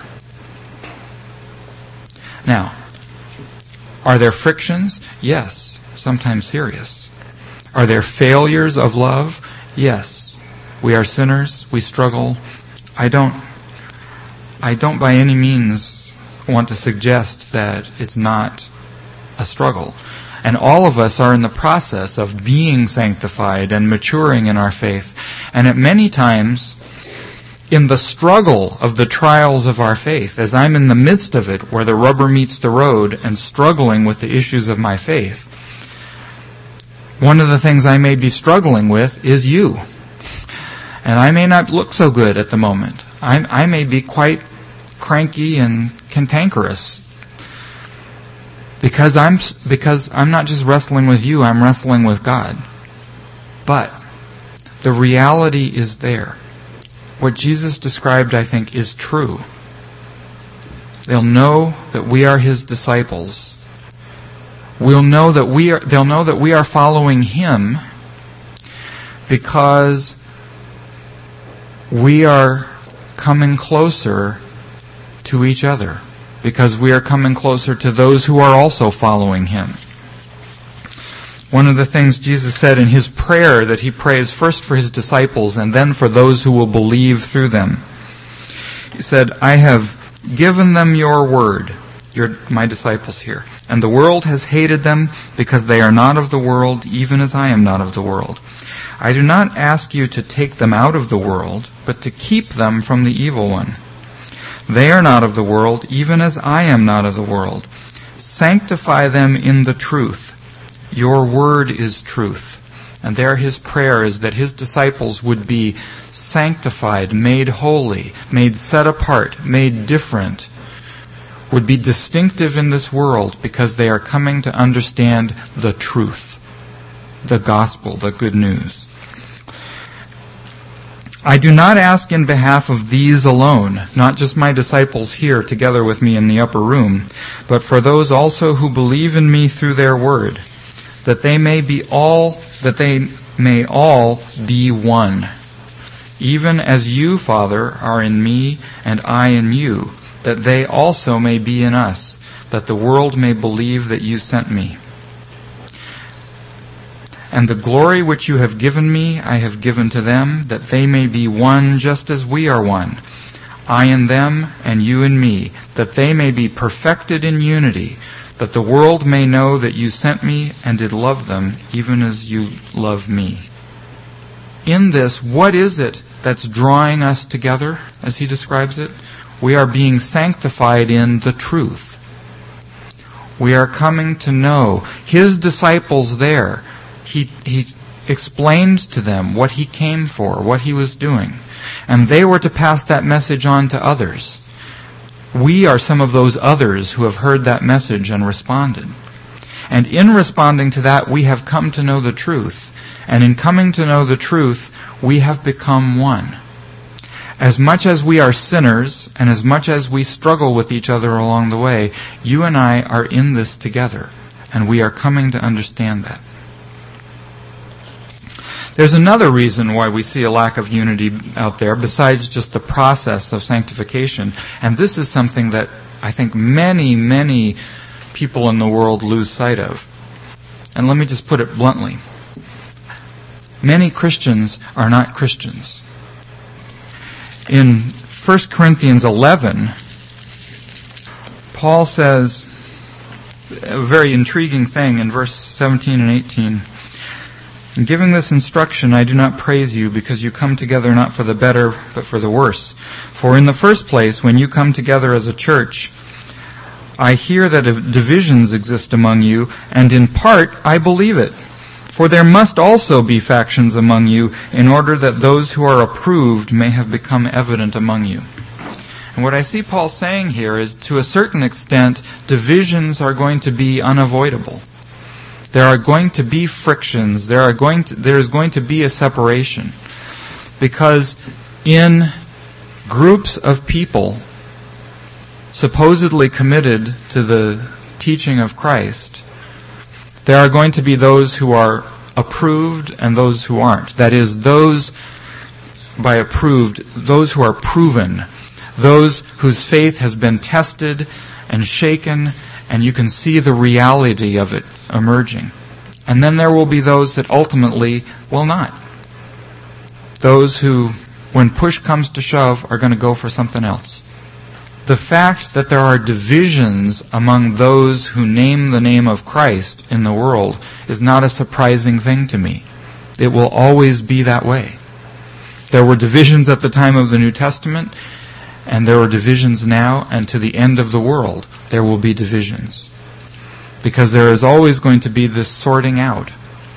Now, are there frictions? Yes, sometimes serious. Are there failures of love? Yes. We are sinners, we struggle. I don't I don't by any means want to suggest that it's not a struggle. And all of us are in the process of being sanctified and maturing in our faith. And at many times, in the struggle of the trials of our faith, as I'm in the midst of it, where the rubber meets the road and struggling with the issues of my faith, one of the things I may be struggling with is you. And I may not look so good at the moment. I, I may be quite cranky and cantankerous. Because I'm, because I'm not just wrestling with you, I'm wrestling with God. But the reality is there. What Jesus described, I think, is true. They'll know that we are His disciples. We'll know that we are, they'll know that we are following Him because we are coming closer to each other, because we are coming closer to those who are also following him. One of the things Jesus said in his prayer, that he prays first for his disciples and then for those who will believe through them. He said, I have given them your word, your, my disciples here, and the world has hated them because they are not of the world, even as I am not of the world. I do not ask you to take them out of the world, but to keep them from the evil one. They are not of the world, even as I am not of the world. Sanctify them in the truth. Your word is truth. And there his prayer is that his disciples would be sanctified, made holy, made set apart, made different, would be distinctive in this world because they are coming to understand the truth, the gospel, the good news. I do not ask in behalf of these alone, not just my disciples here together with me in the upper room, but for those also who believe in me through their word, that they may be all, that they may all be one. Even as you, Father, are in me and I in you, that they also may be in us, that the world may believe that you sent me. And the glory which you have given me, I have given to them, that they may be one just as we are one. I in them, and you in me, that they may be perfected in unity, that the world may know that you sent me and did love them, even as you love me. In this, what is it that's drawing us together, as he describes it? We are being sanctified in the truth. We are coming to know his disciples there. He, he explained to them what he came for, what he was doing. And they were to pass that message on to others. We are some of those others who have heard that message and responded. And in responding to that, we have come to know the truth. And in coming to know the truth, we have become one. As much as we are sinners, and as much as we struggle with each other along the way, you and I are in this together. And we are coming to understand that. There's another reason why we see a lack of unity out there, besides just the process of sanctification. And this is something that I think many, many people in the world lose sight of. And let me just put it bluntly. Many Christians are not Christians. In First Corinthians eleven, Paul says a very intriguing thing in verse seventeen and eighteen. In giving this instruction, I do not praise you because you come together not for the better, but for the worse. For in the first place, when you come together as a church, I hear that divisions exist among you, and in part I believe it. For there must also be factions among you, in order that those who are approved may have become evident among you. And what I see Paul saying here is, to a certain extent, divisions are going to be unavoidable. There are going to be frictions. There are going to, there is going to be a separation. Because in groups of people supposedly committed to the teaching of Christ, there are going to be those who are approved and those who aren't. That is, those by approved, those who are proven, those whose faith has been tested and shaken, and you can see the reality of it emerging. And then there will be those that ultimately will not. Those who, when push comes to shove, are going to go for something else. The fact that there are divisions among those who name the name of Christ in the world is not a surprising thing to me. It will always be that way. There were divisions at the time of the New Testament, and there are divisions now, and to the end of the world there will be divisions. Because there is always going to be this sorting out.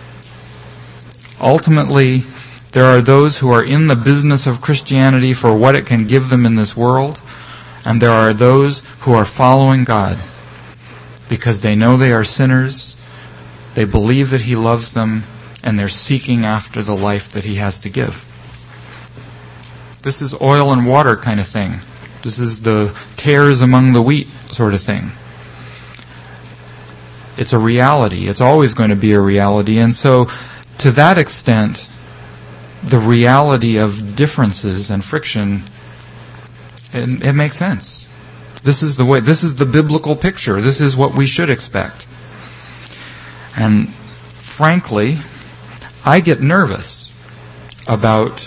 Ultimately, there are those who are in the business of Christianity for what it can give them in this world, and there are those who are following God because they know they are sinners, they believe that He loves them, and they're seeking after the life that He has to give. This is oil and water kind of thing. This is the tares among the wheat sort of thing. It's a reality. It's always going to be a reality. And so, to that extent, the reality of differences and friction, it, it makes sense. This is the way, this is the biblical picture. This is what we should expect. And frankly, I get nervous about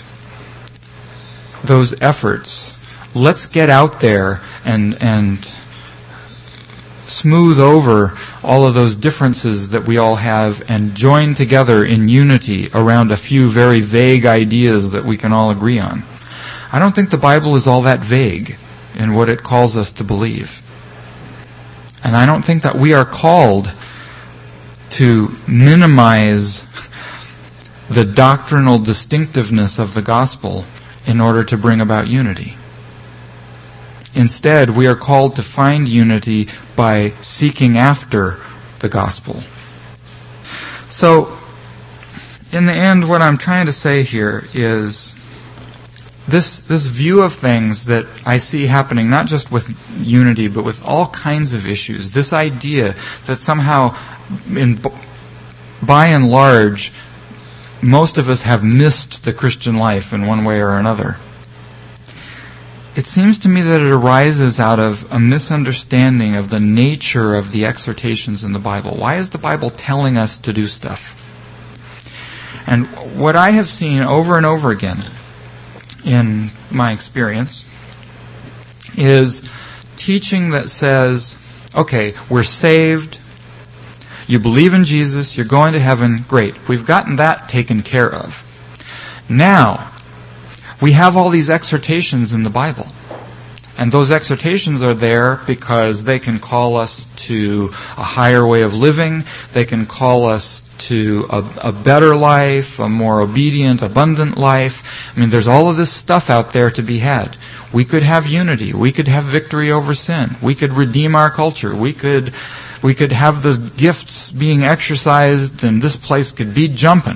those efforts. Let's get out there and and smooth over all of those differences that we all have and join together in unity around a few very vague ideas that we can all agree on. I don't think the Bible is all that vague in what it calls us to believe. And I don't think that we are called to minimize the doctrinal distinctiveness of the gospel in order to bring about unity. Instead, we are called to find unity by seeking after the gospel. So, in the end, what I'm trying to say here is this this view of things that I see happening not just with unity, but with all kinds of issues. This idea that somehow, in, by and large, most of us have missed the Christian life in one way or another. It seems to me that it arises out of a misunderstanding of the nature of the exhortations in the Bible. Why is the Bible telling us to do stuff? And what I have seen over and over again in my experience is teaching that says, okay, we're saved, you believe in Jesus, you're going to heaven, great. We've gotten that taken care of. Now, we have all these exhortations in the Bible. And those exhortations are there because they can call us to a higher way of living. They can call us to a, a better life, a more obedient, abundant life. I mean, there's all of this stuff out there to be had. We could have unity. We could have victory over sin. We could redeem our culture. We could, we could have the gifts being exercised, and this place could be jumping.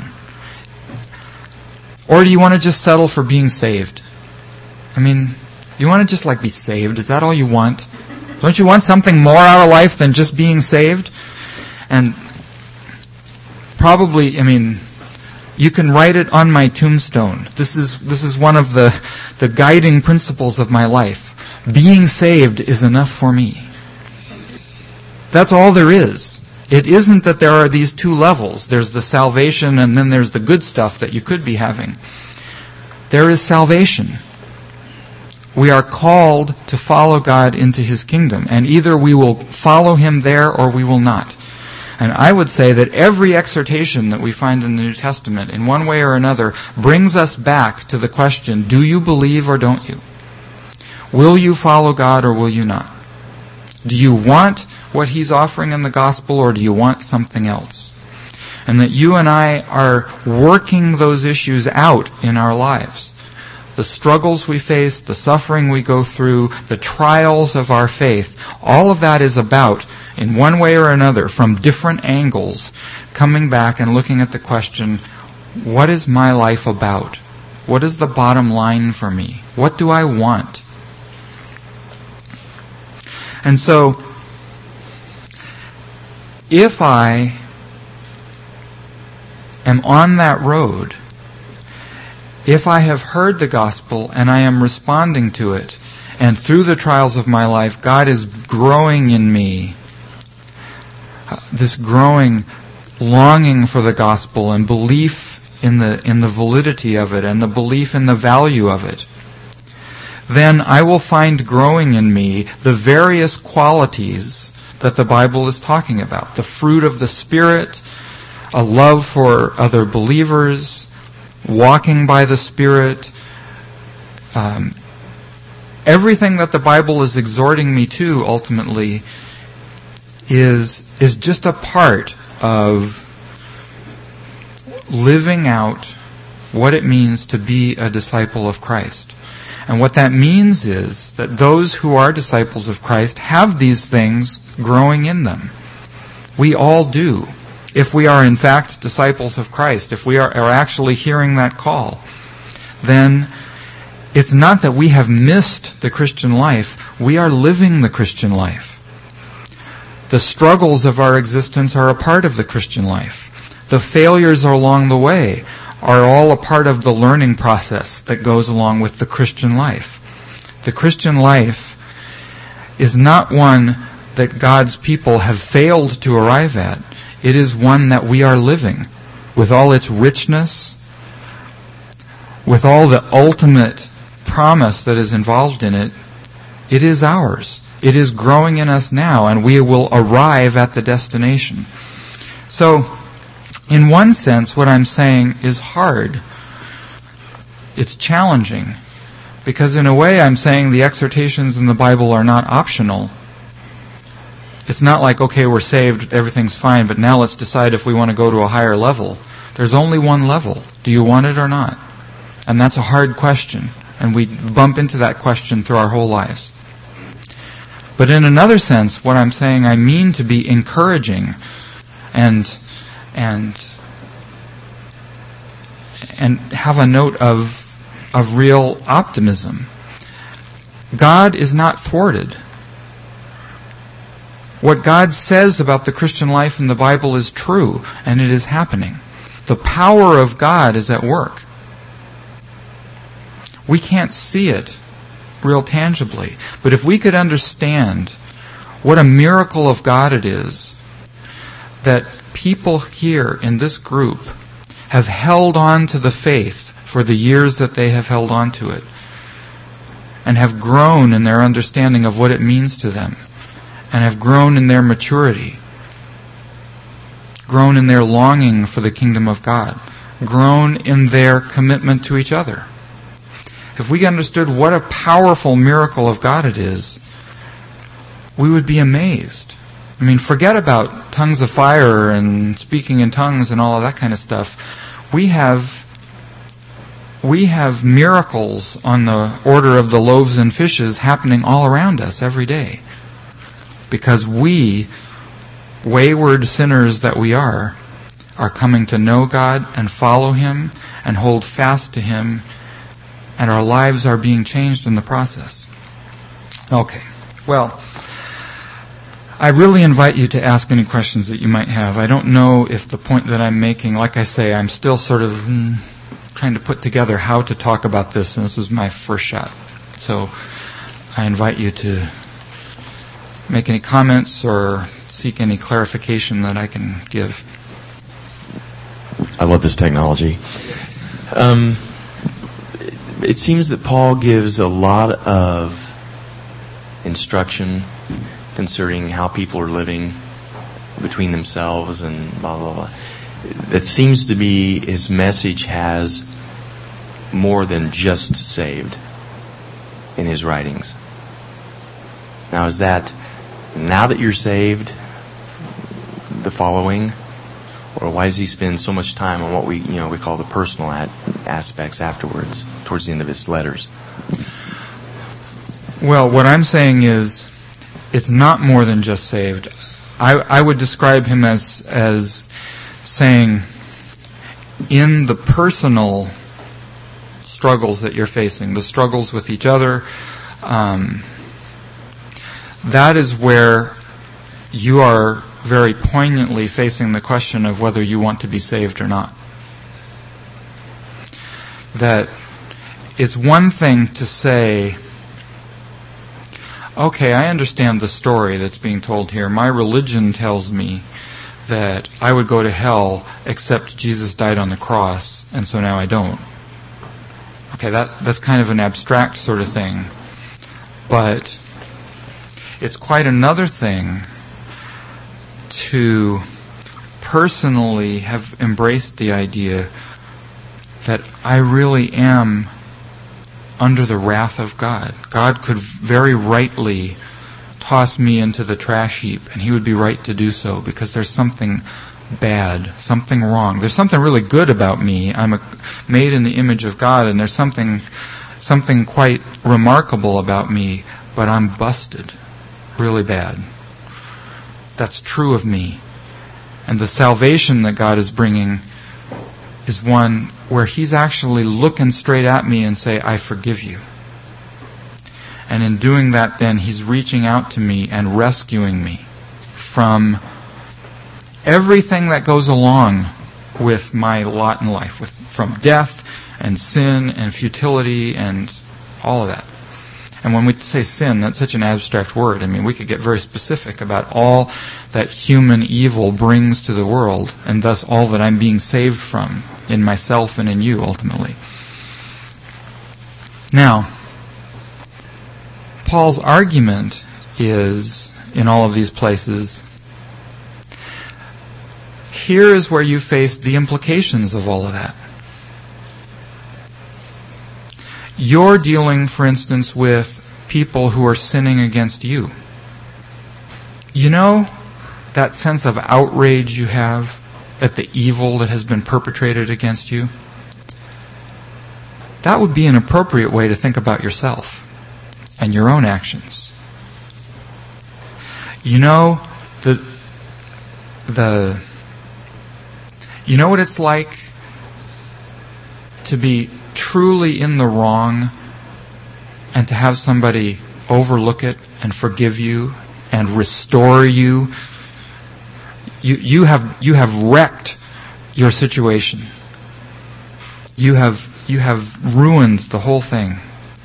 Or do you want to just settle for being saved? I mean, you want to just like be saved? Is that all you want? Don't you want something more out of life than just being saved? And probably, I mean, you can write it on my tombstone. This is this is one of the, the guiding principles of my life. Being saved is enough for me. That's all there is. It isn't that there are these two levels. There's the salvation and then there's the good stuff that you could be having. There is salvation. We are called to follow God into His kingdom. And either we will follow Him there or we will not. And I would say that every exhortation that we find in the New Testament, in one way or another, brings us back to the question, do you believe or don't you? Will you follow God or will you not? Do you want what He's offering in the gospel, or do you want something else? And that you and I are working those issues out in our lives. The struggles we face, the suffering we go through, the trials of our faith, all of that is about, in one way or another, from different angles, coming back and looking at the question, what is my life about? What is the bottom line for me? What do I want? And so, if I am on that road, if I have heard the gospel and I am responding to it, and through the trials of my life, God is growing in me this growing longing for the gospel and belief in the in the validity of it and the belief in the value of it, then I will find growing in me the various qualities that the Bible is talking about. The fruit of the Spirit, a love for other believers, walking by the Spirit, um, everything that the Bible is exhorting me to ultimately is is just a part of living out what it means to be a disciple of Christ. And what that means is that those who are disciples of Christ have these things growing in them. We all do. If we are in fact disciples of Christ, if we are, are actually hearing that call, then it's not that we have missed the Christian life, we are living the Christian life. The struggles of our existence are a part of the Christian life. The failures along the way are all a part of the learning process that goes along with the Christian life. The Christian life is not one that God's people have failed to arrive at. It is one that we are living with all its richness, with all the ultimate promise that is involved in it. It is ours. It is growing in us now, and we will arrive at the destination. So, in one sense, what I'm saying is hard. It's challenging. Because in a way, I'm saying the exhortations in the Bible are not optional. It's not like, okay, we're saved, everything's fine, but now let's decide if we want to go to a higher level. There's only one level. Do you want it or not? And that's a hard question. And we bump into that question through our whole lives. But in another sense, what I'm saying, I mean to be encouraging and and and have a note of of real optimism. God is not thwarted. What God says about the Christian life in the Bible is true, and it is happening. The power of God is at work. We can't see it real tangibly, but if we could understand what a miracle of God it is that people here in this group have held on to the faith for the years that they have held on to it, and have grown in their understanding of what it means to them, and have grown in their maturity, grown in their longing for the kingdom of God, grown in their commitment to each other. If we understood what a powerful miracle of God it is, we would be amazed. I mean, forget about tongues of fire and speaking in tongues and all of that kind of stuff. We have we have miracles on the order of the loaves and fishes happening all around us every day. Because we, wayward sinners that we are, are coming to know God and follow Him and hold fast to Him, and our lives are being changed in the process. Okay, well, I really invite you to ask any questions that you might have. I don't know if the point that I'm making, like I say, I'm still sort of mm, trying to put together how to talk about this, and this was my first shot. So I invite you to make any comments or seek any clarification that I can give.
I love this technology. Um, it seems that Paul gives a lot of instruction concerning how people are living between themselves and blah, blah, blah. That seems to be his message has more than just saved in his writings. Now, is that now that you're saved, the following? Or why does he spend so much time on what we, you know, we call the personal ad- aspects afterwards, towards the end of his letters?
Well, what I'm saying is, it's not more than just saved. I, I would describe him as as saying, in the personal struggles that you're facing, the struggles with each other, um, that is where you are very poignantly facing the question of whether you want to be saved or not. That it's one thing to say, okay, I understand the story that's being told here. My religion tells me that I would go to hell except Jesus died on the cross, and so now I don't. Okay, that that's kind of an abstract sort of thing. But it's quite another thing to personally have embraced the idea that I really am under the wrath of God. God could very rightly toss me into the trash heap, and He would be right to do so, because there's something bad, something wrong. There's something really good about me. I'm a, made in the image of God, and there's something something quite remarkable about me, but I'm busted really bad. That's true of me. And the salvation that God is bringing is one where He's actually looking straight at me and say, I forgive you. And in doing that, then, He's reaching out to me and rescuing me from everything that goes along with my lot in life, with, from death and sin and futility and all of that. And when we say sin, that's such an abstract word. I mean, we could get very specific about all that human evil brings to the world, and thus all that I'm being saved from in myself and in you, ultimately. Now, Paul's argument is, in all of these places, here is where you face the implications of all of that. You're dealing, for instance, with people who are sinning against you. You know that sense of outrage you have at the evil that has been perpetrated against you? That would be an appropriate way to think about yourself and your own actions. You know the the you know what it's like to be truly in the wrong and to have somebody overlook it and forgive you and restore you. You you have you have wrecked your situation. You have you have ruined the whole thing.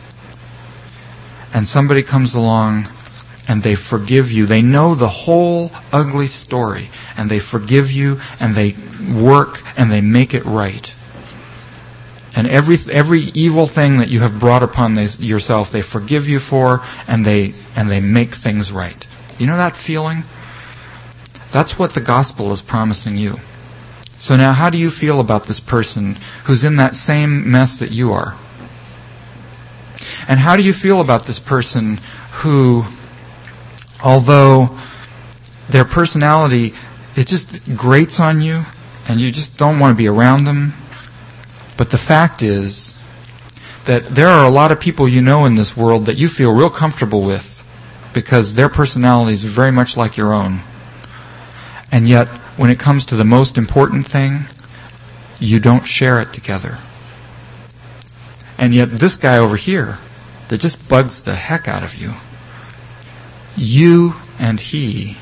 And somebody comes along and they forgive you. They know the whole ugly story, and they forgive you, and they work, and they make it right. And every every evil thing that you have brought upon this, yourself, they forgive you for, and they and they make things right. You know that feeling? That's what the gospel is promising you. So now, how do you feel about this person who's in that same mess that you are? And how do you feel about this person who, although their personality, it just grates on you, and you just don't want to be around them? But the fact is that there are a lot of people you know in this world that you feel real comfortable with because their personality is very much like your own. And yet, when it comes to the most important thing, you don't share it together. And yet this guy over here that just bugs the heck out of you, you and he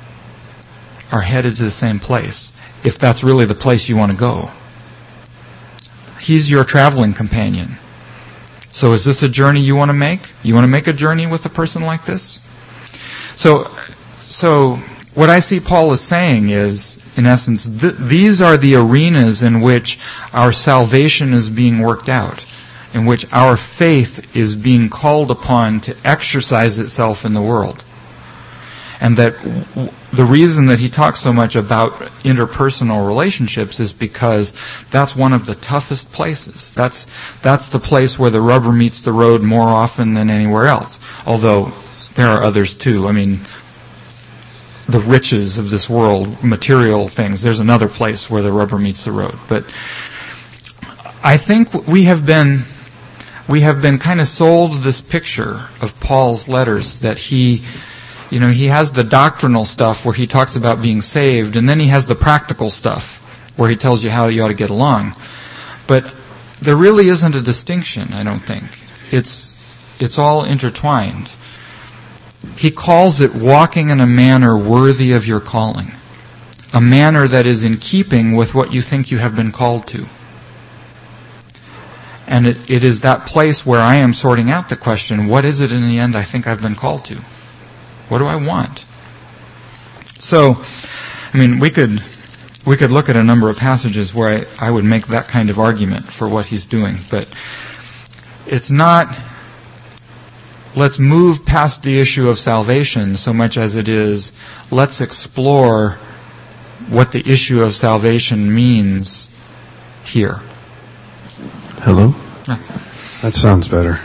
are headed to the same place, if that's really the place you want to go. He's your traveling companion. So is this a journey you want to make? You want to make a journey with a person like this? So, so what I see Paul is saying is, in essence, th- these are the arenas in which our salvation is being worked out, in which our faith is being called upon to exercise itself in the world. And that w- the reason that he talks so much about interpersonal relationships is because that's one of the toughest places. That's that's the place where the rubber meets the road more often than anywhere else. Although there are others too. I mean, the riches of this world, material things, there's another place where the rubber meets the road. But I think we have been we have been kind of sold this picture of Paul's letters that he You know, he has the doctrinal stuff where he talks about being saved, and then he has the practical stuff where he tells you how you ought to get along. But there really isn't a distinction, I don't think. It's it's all intertwined. He calls it walking in a manner worthy of your calling, a manner that is in keeping with what you think you have been called to. And it, it is that place where I am sorting out the question, what is it in the end I think I've been called to? What do I want? So, I mean, we could we could look at a number of passages where I, I would make that kind of argument for what he's doing, but it's not, let's move past the issue of salvation so much as it is, let's explore what the issue of salvation means here.
Hello? That sounds better.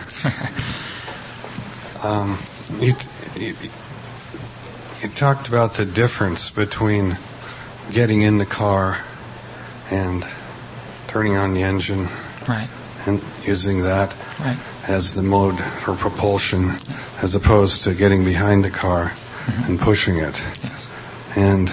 um, you, you, You talked about the difference between getting in the car and turning on the engine,
right,
and using that
right.
as the mode for propulsion, as opposed to getting behind the car mm-hmm. and pushing it.
Yes.
And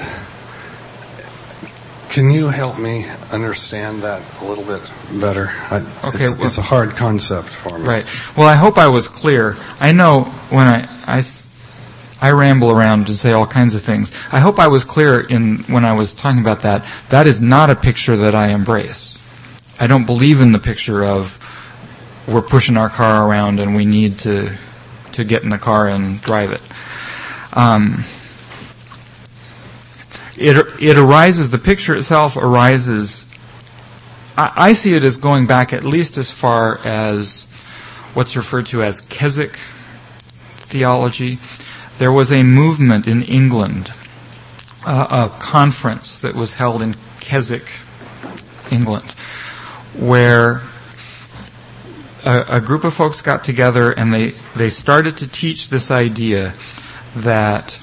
can you help me understand that a little bit better? I,
okay,
it's,
well,
it's a hard concept for me.
Right. Well, I hope I was clear. I know when I, I I ramble around and say all kinds of things. I hope I was clear in when I was talking about that. That is not a picture that I embrace. I don't believe in the picture of we're pushing our car around and we need to to get in the car and drive it. Um, it it arises, the picture itself arises, I, I see it as going back at least as far as what's referred to as Keswick theology. There was a movement in England, uh, a conference that was held in Keswick, England, where a, a group of folks got together and they, they started to teach this idea that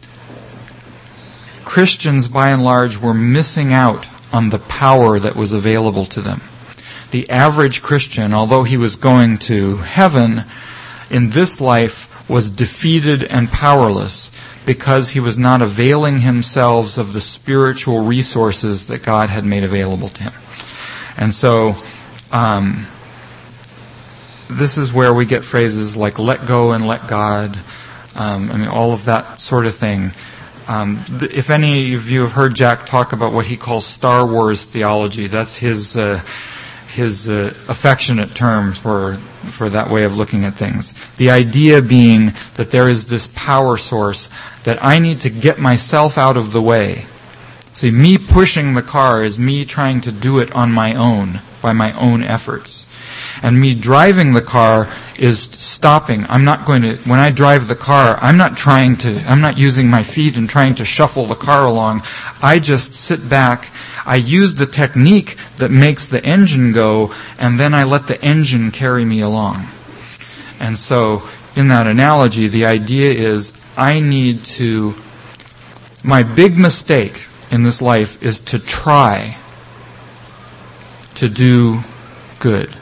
Christians, by and large, were missing out on the power that was available to them. The average Christian, although he was going to heaven, in this life was defeated and powerless because he was not availing himself of the spiritual resources that God had made available to him. And so, um, this is where we get phrases like "let go and let God." Um, I mean, all of that sort of thing. Um, th- if any of you have heard Jack talk about what he calls Star Wars theology, that's his uh, his uh, affectionate term for for that way of looking at things. The idea being that there is this power source that I need to get myself out of the way. See, me pushing the car is me trying to do it on my own, by my own efforts. And me driving the car is stopping. I'm not going to, when I drive the car, I'm not trying to, I'm not using my feet and trying to shuffle the car along. I just sit back. I use the technique that makes the engine go, and then I let the engine carry me along. And so, in that analogy, the idea is I need to, my big mistake in this life is to try to do good.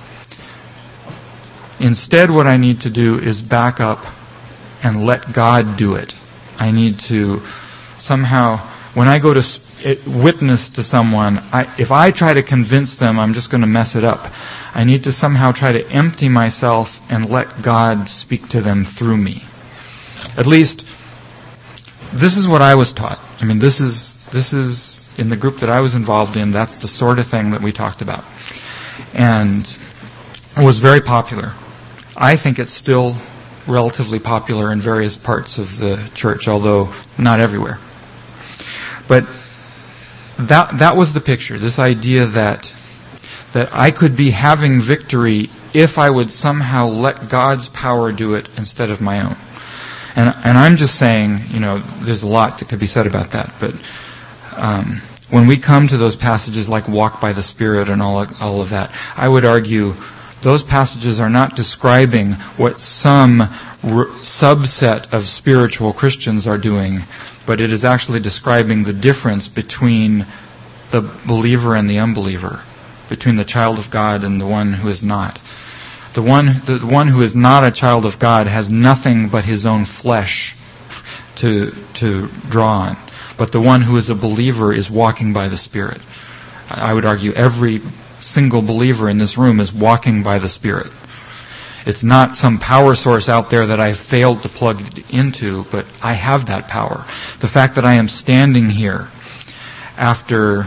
Instead, what I need to do is back up and let God do it. I need to somehow, when I go to witness to someone, I, if I try to convince them, I'm just going to mess it up. I need to somehow try to empty myself and let God speak to them through me. At least, this is what I was taught. I mean, this is this is in the group that I was involved in. That's the sort of thing that we talked about, and it was very popular. I think it's still relatively popular in various parts of the church, although not everywhere. But that that was the picture, this idea that that I could be having victory if I would somehow let God's power do it instead of my own. And and I'm just saying, you know, there's a lot that could be said about that, but um, when we come to those passages like walk by the Spirit and all of, all of that, I would argue those passages are not describing what some r- subset of spiritual Christians are doing, but it is actually describing the difference between the believer and the unbeliever, between the child of God and the one who is not. The one, the one who is not a child of God has nothing but his own flesh to to draw on. But the one who is a believer is walking by the Spirit. I would argue every single believer in this room is walking by the Spirit. It's not some power source out there that I've failed to plug into, but I have that power. The fact that I am standing here after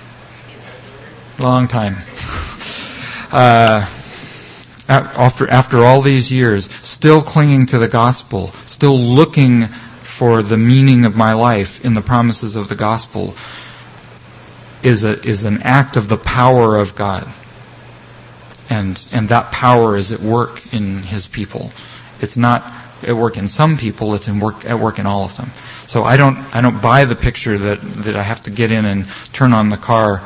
a long time, uh, after after all these years, still clinging to the gospel, still looking for the meaning of my life in the promises of the gospel, is a is an act of the power of God. And and that power is at work in His people. It's not at work in some people, it's in work at work in all of them. So I don't I don't buy the picture that, that I have to get in and turn on the car.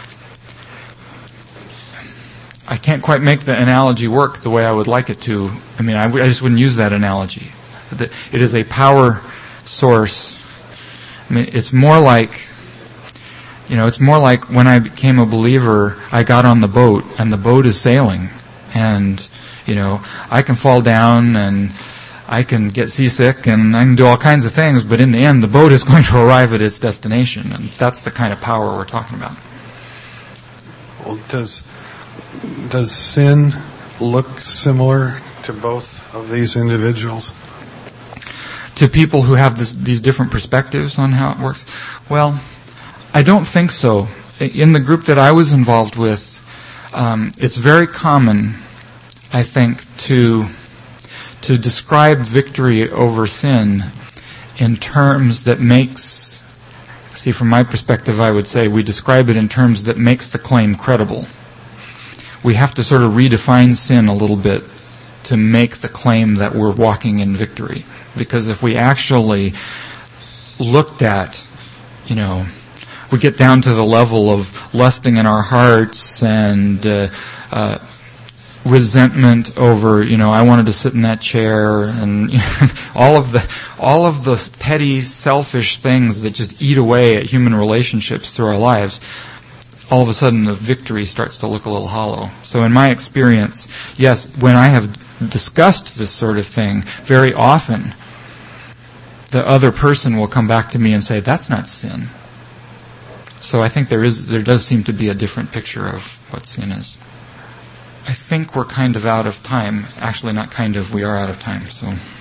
I can't quite make the analogy work the way I would like it to. I mean, I, I just wouldn't use that analogy. It is a power source. I mean, it's more like, you know, it's more like when I became a believer, I got on the boat, and the boat is sailing. And, you know, I can fall down, and I can get seasick, and I can do all kinds of things, but in the end, the boat is going to arrive at its destination. And that's the kind of power we're talking about.
Well, does... Does sin look similar to both of these individuals?
To people who have this, these different perspectives on how it works? Well, I don't think so. In the group that I was involved with, um, it's very common, I think, to to describe victory over sin in terms that makes, see, from my perspective, I would say we describe it in terms that makes the claim credible. We have to sort of redefine sin a little bit to make the claim that we're walking in victory. Because if we actually looked at, you know, we get down to the level of lusting in our hearts and uh, uh, resentment over, you know, I wanted to sit in that chair, and you know, all of the all of those petty, selfish things that just eat away at human relationships through our lives. All of a sudden, the victory starts to look a little hollow. So, in my experience, yes, when I have discussed this sort of thing, very often the other person will come back to me and say, "That's not sin." So, I think there is there does seem to be a different picture of what sin is. I think we're kind of out of time. Actually, not kind of, we are out of time. So.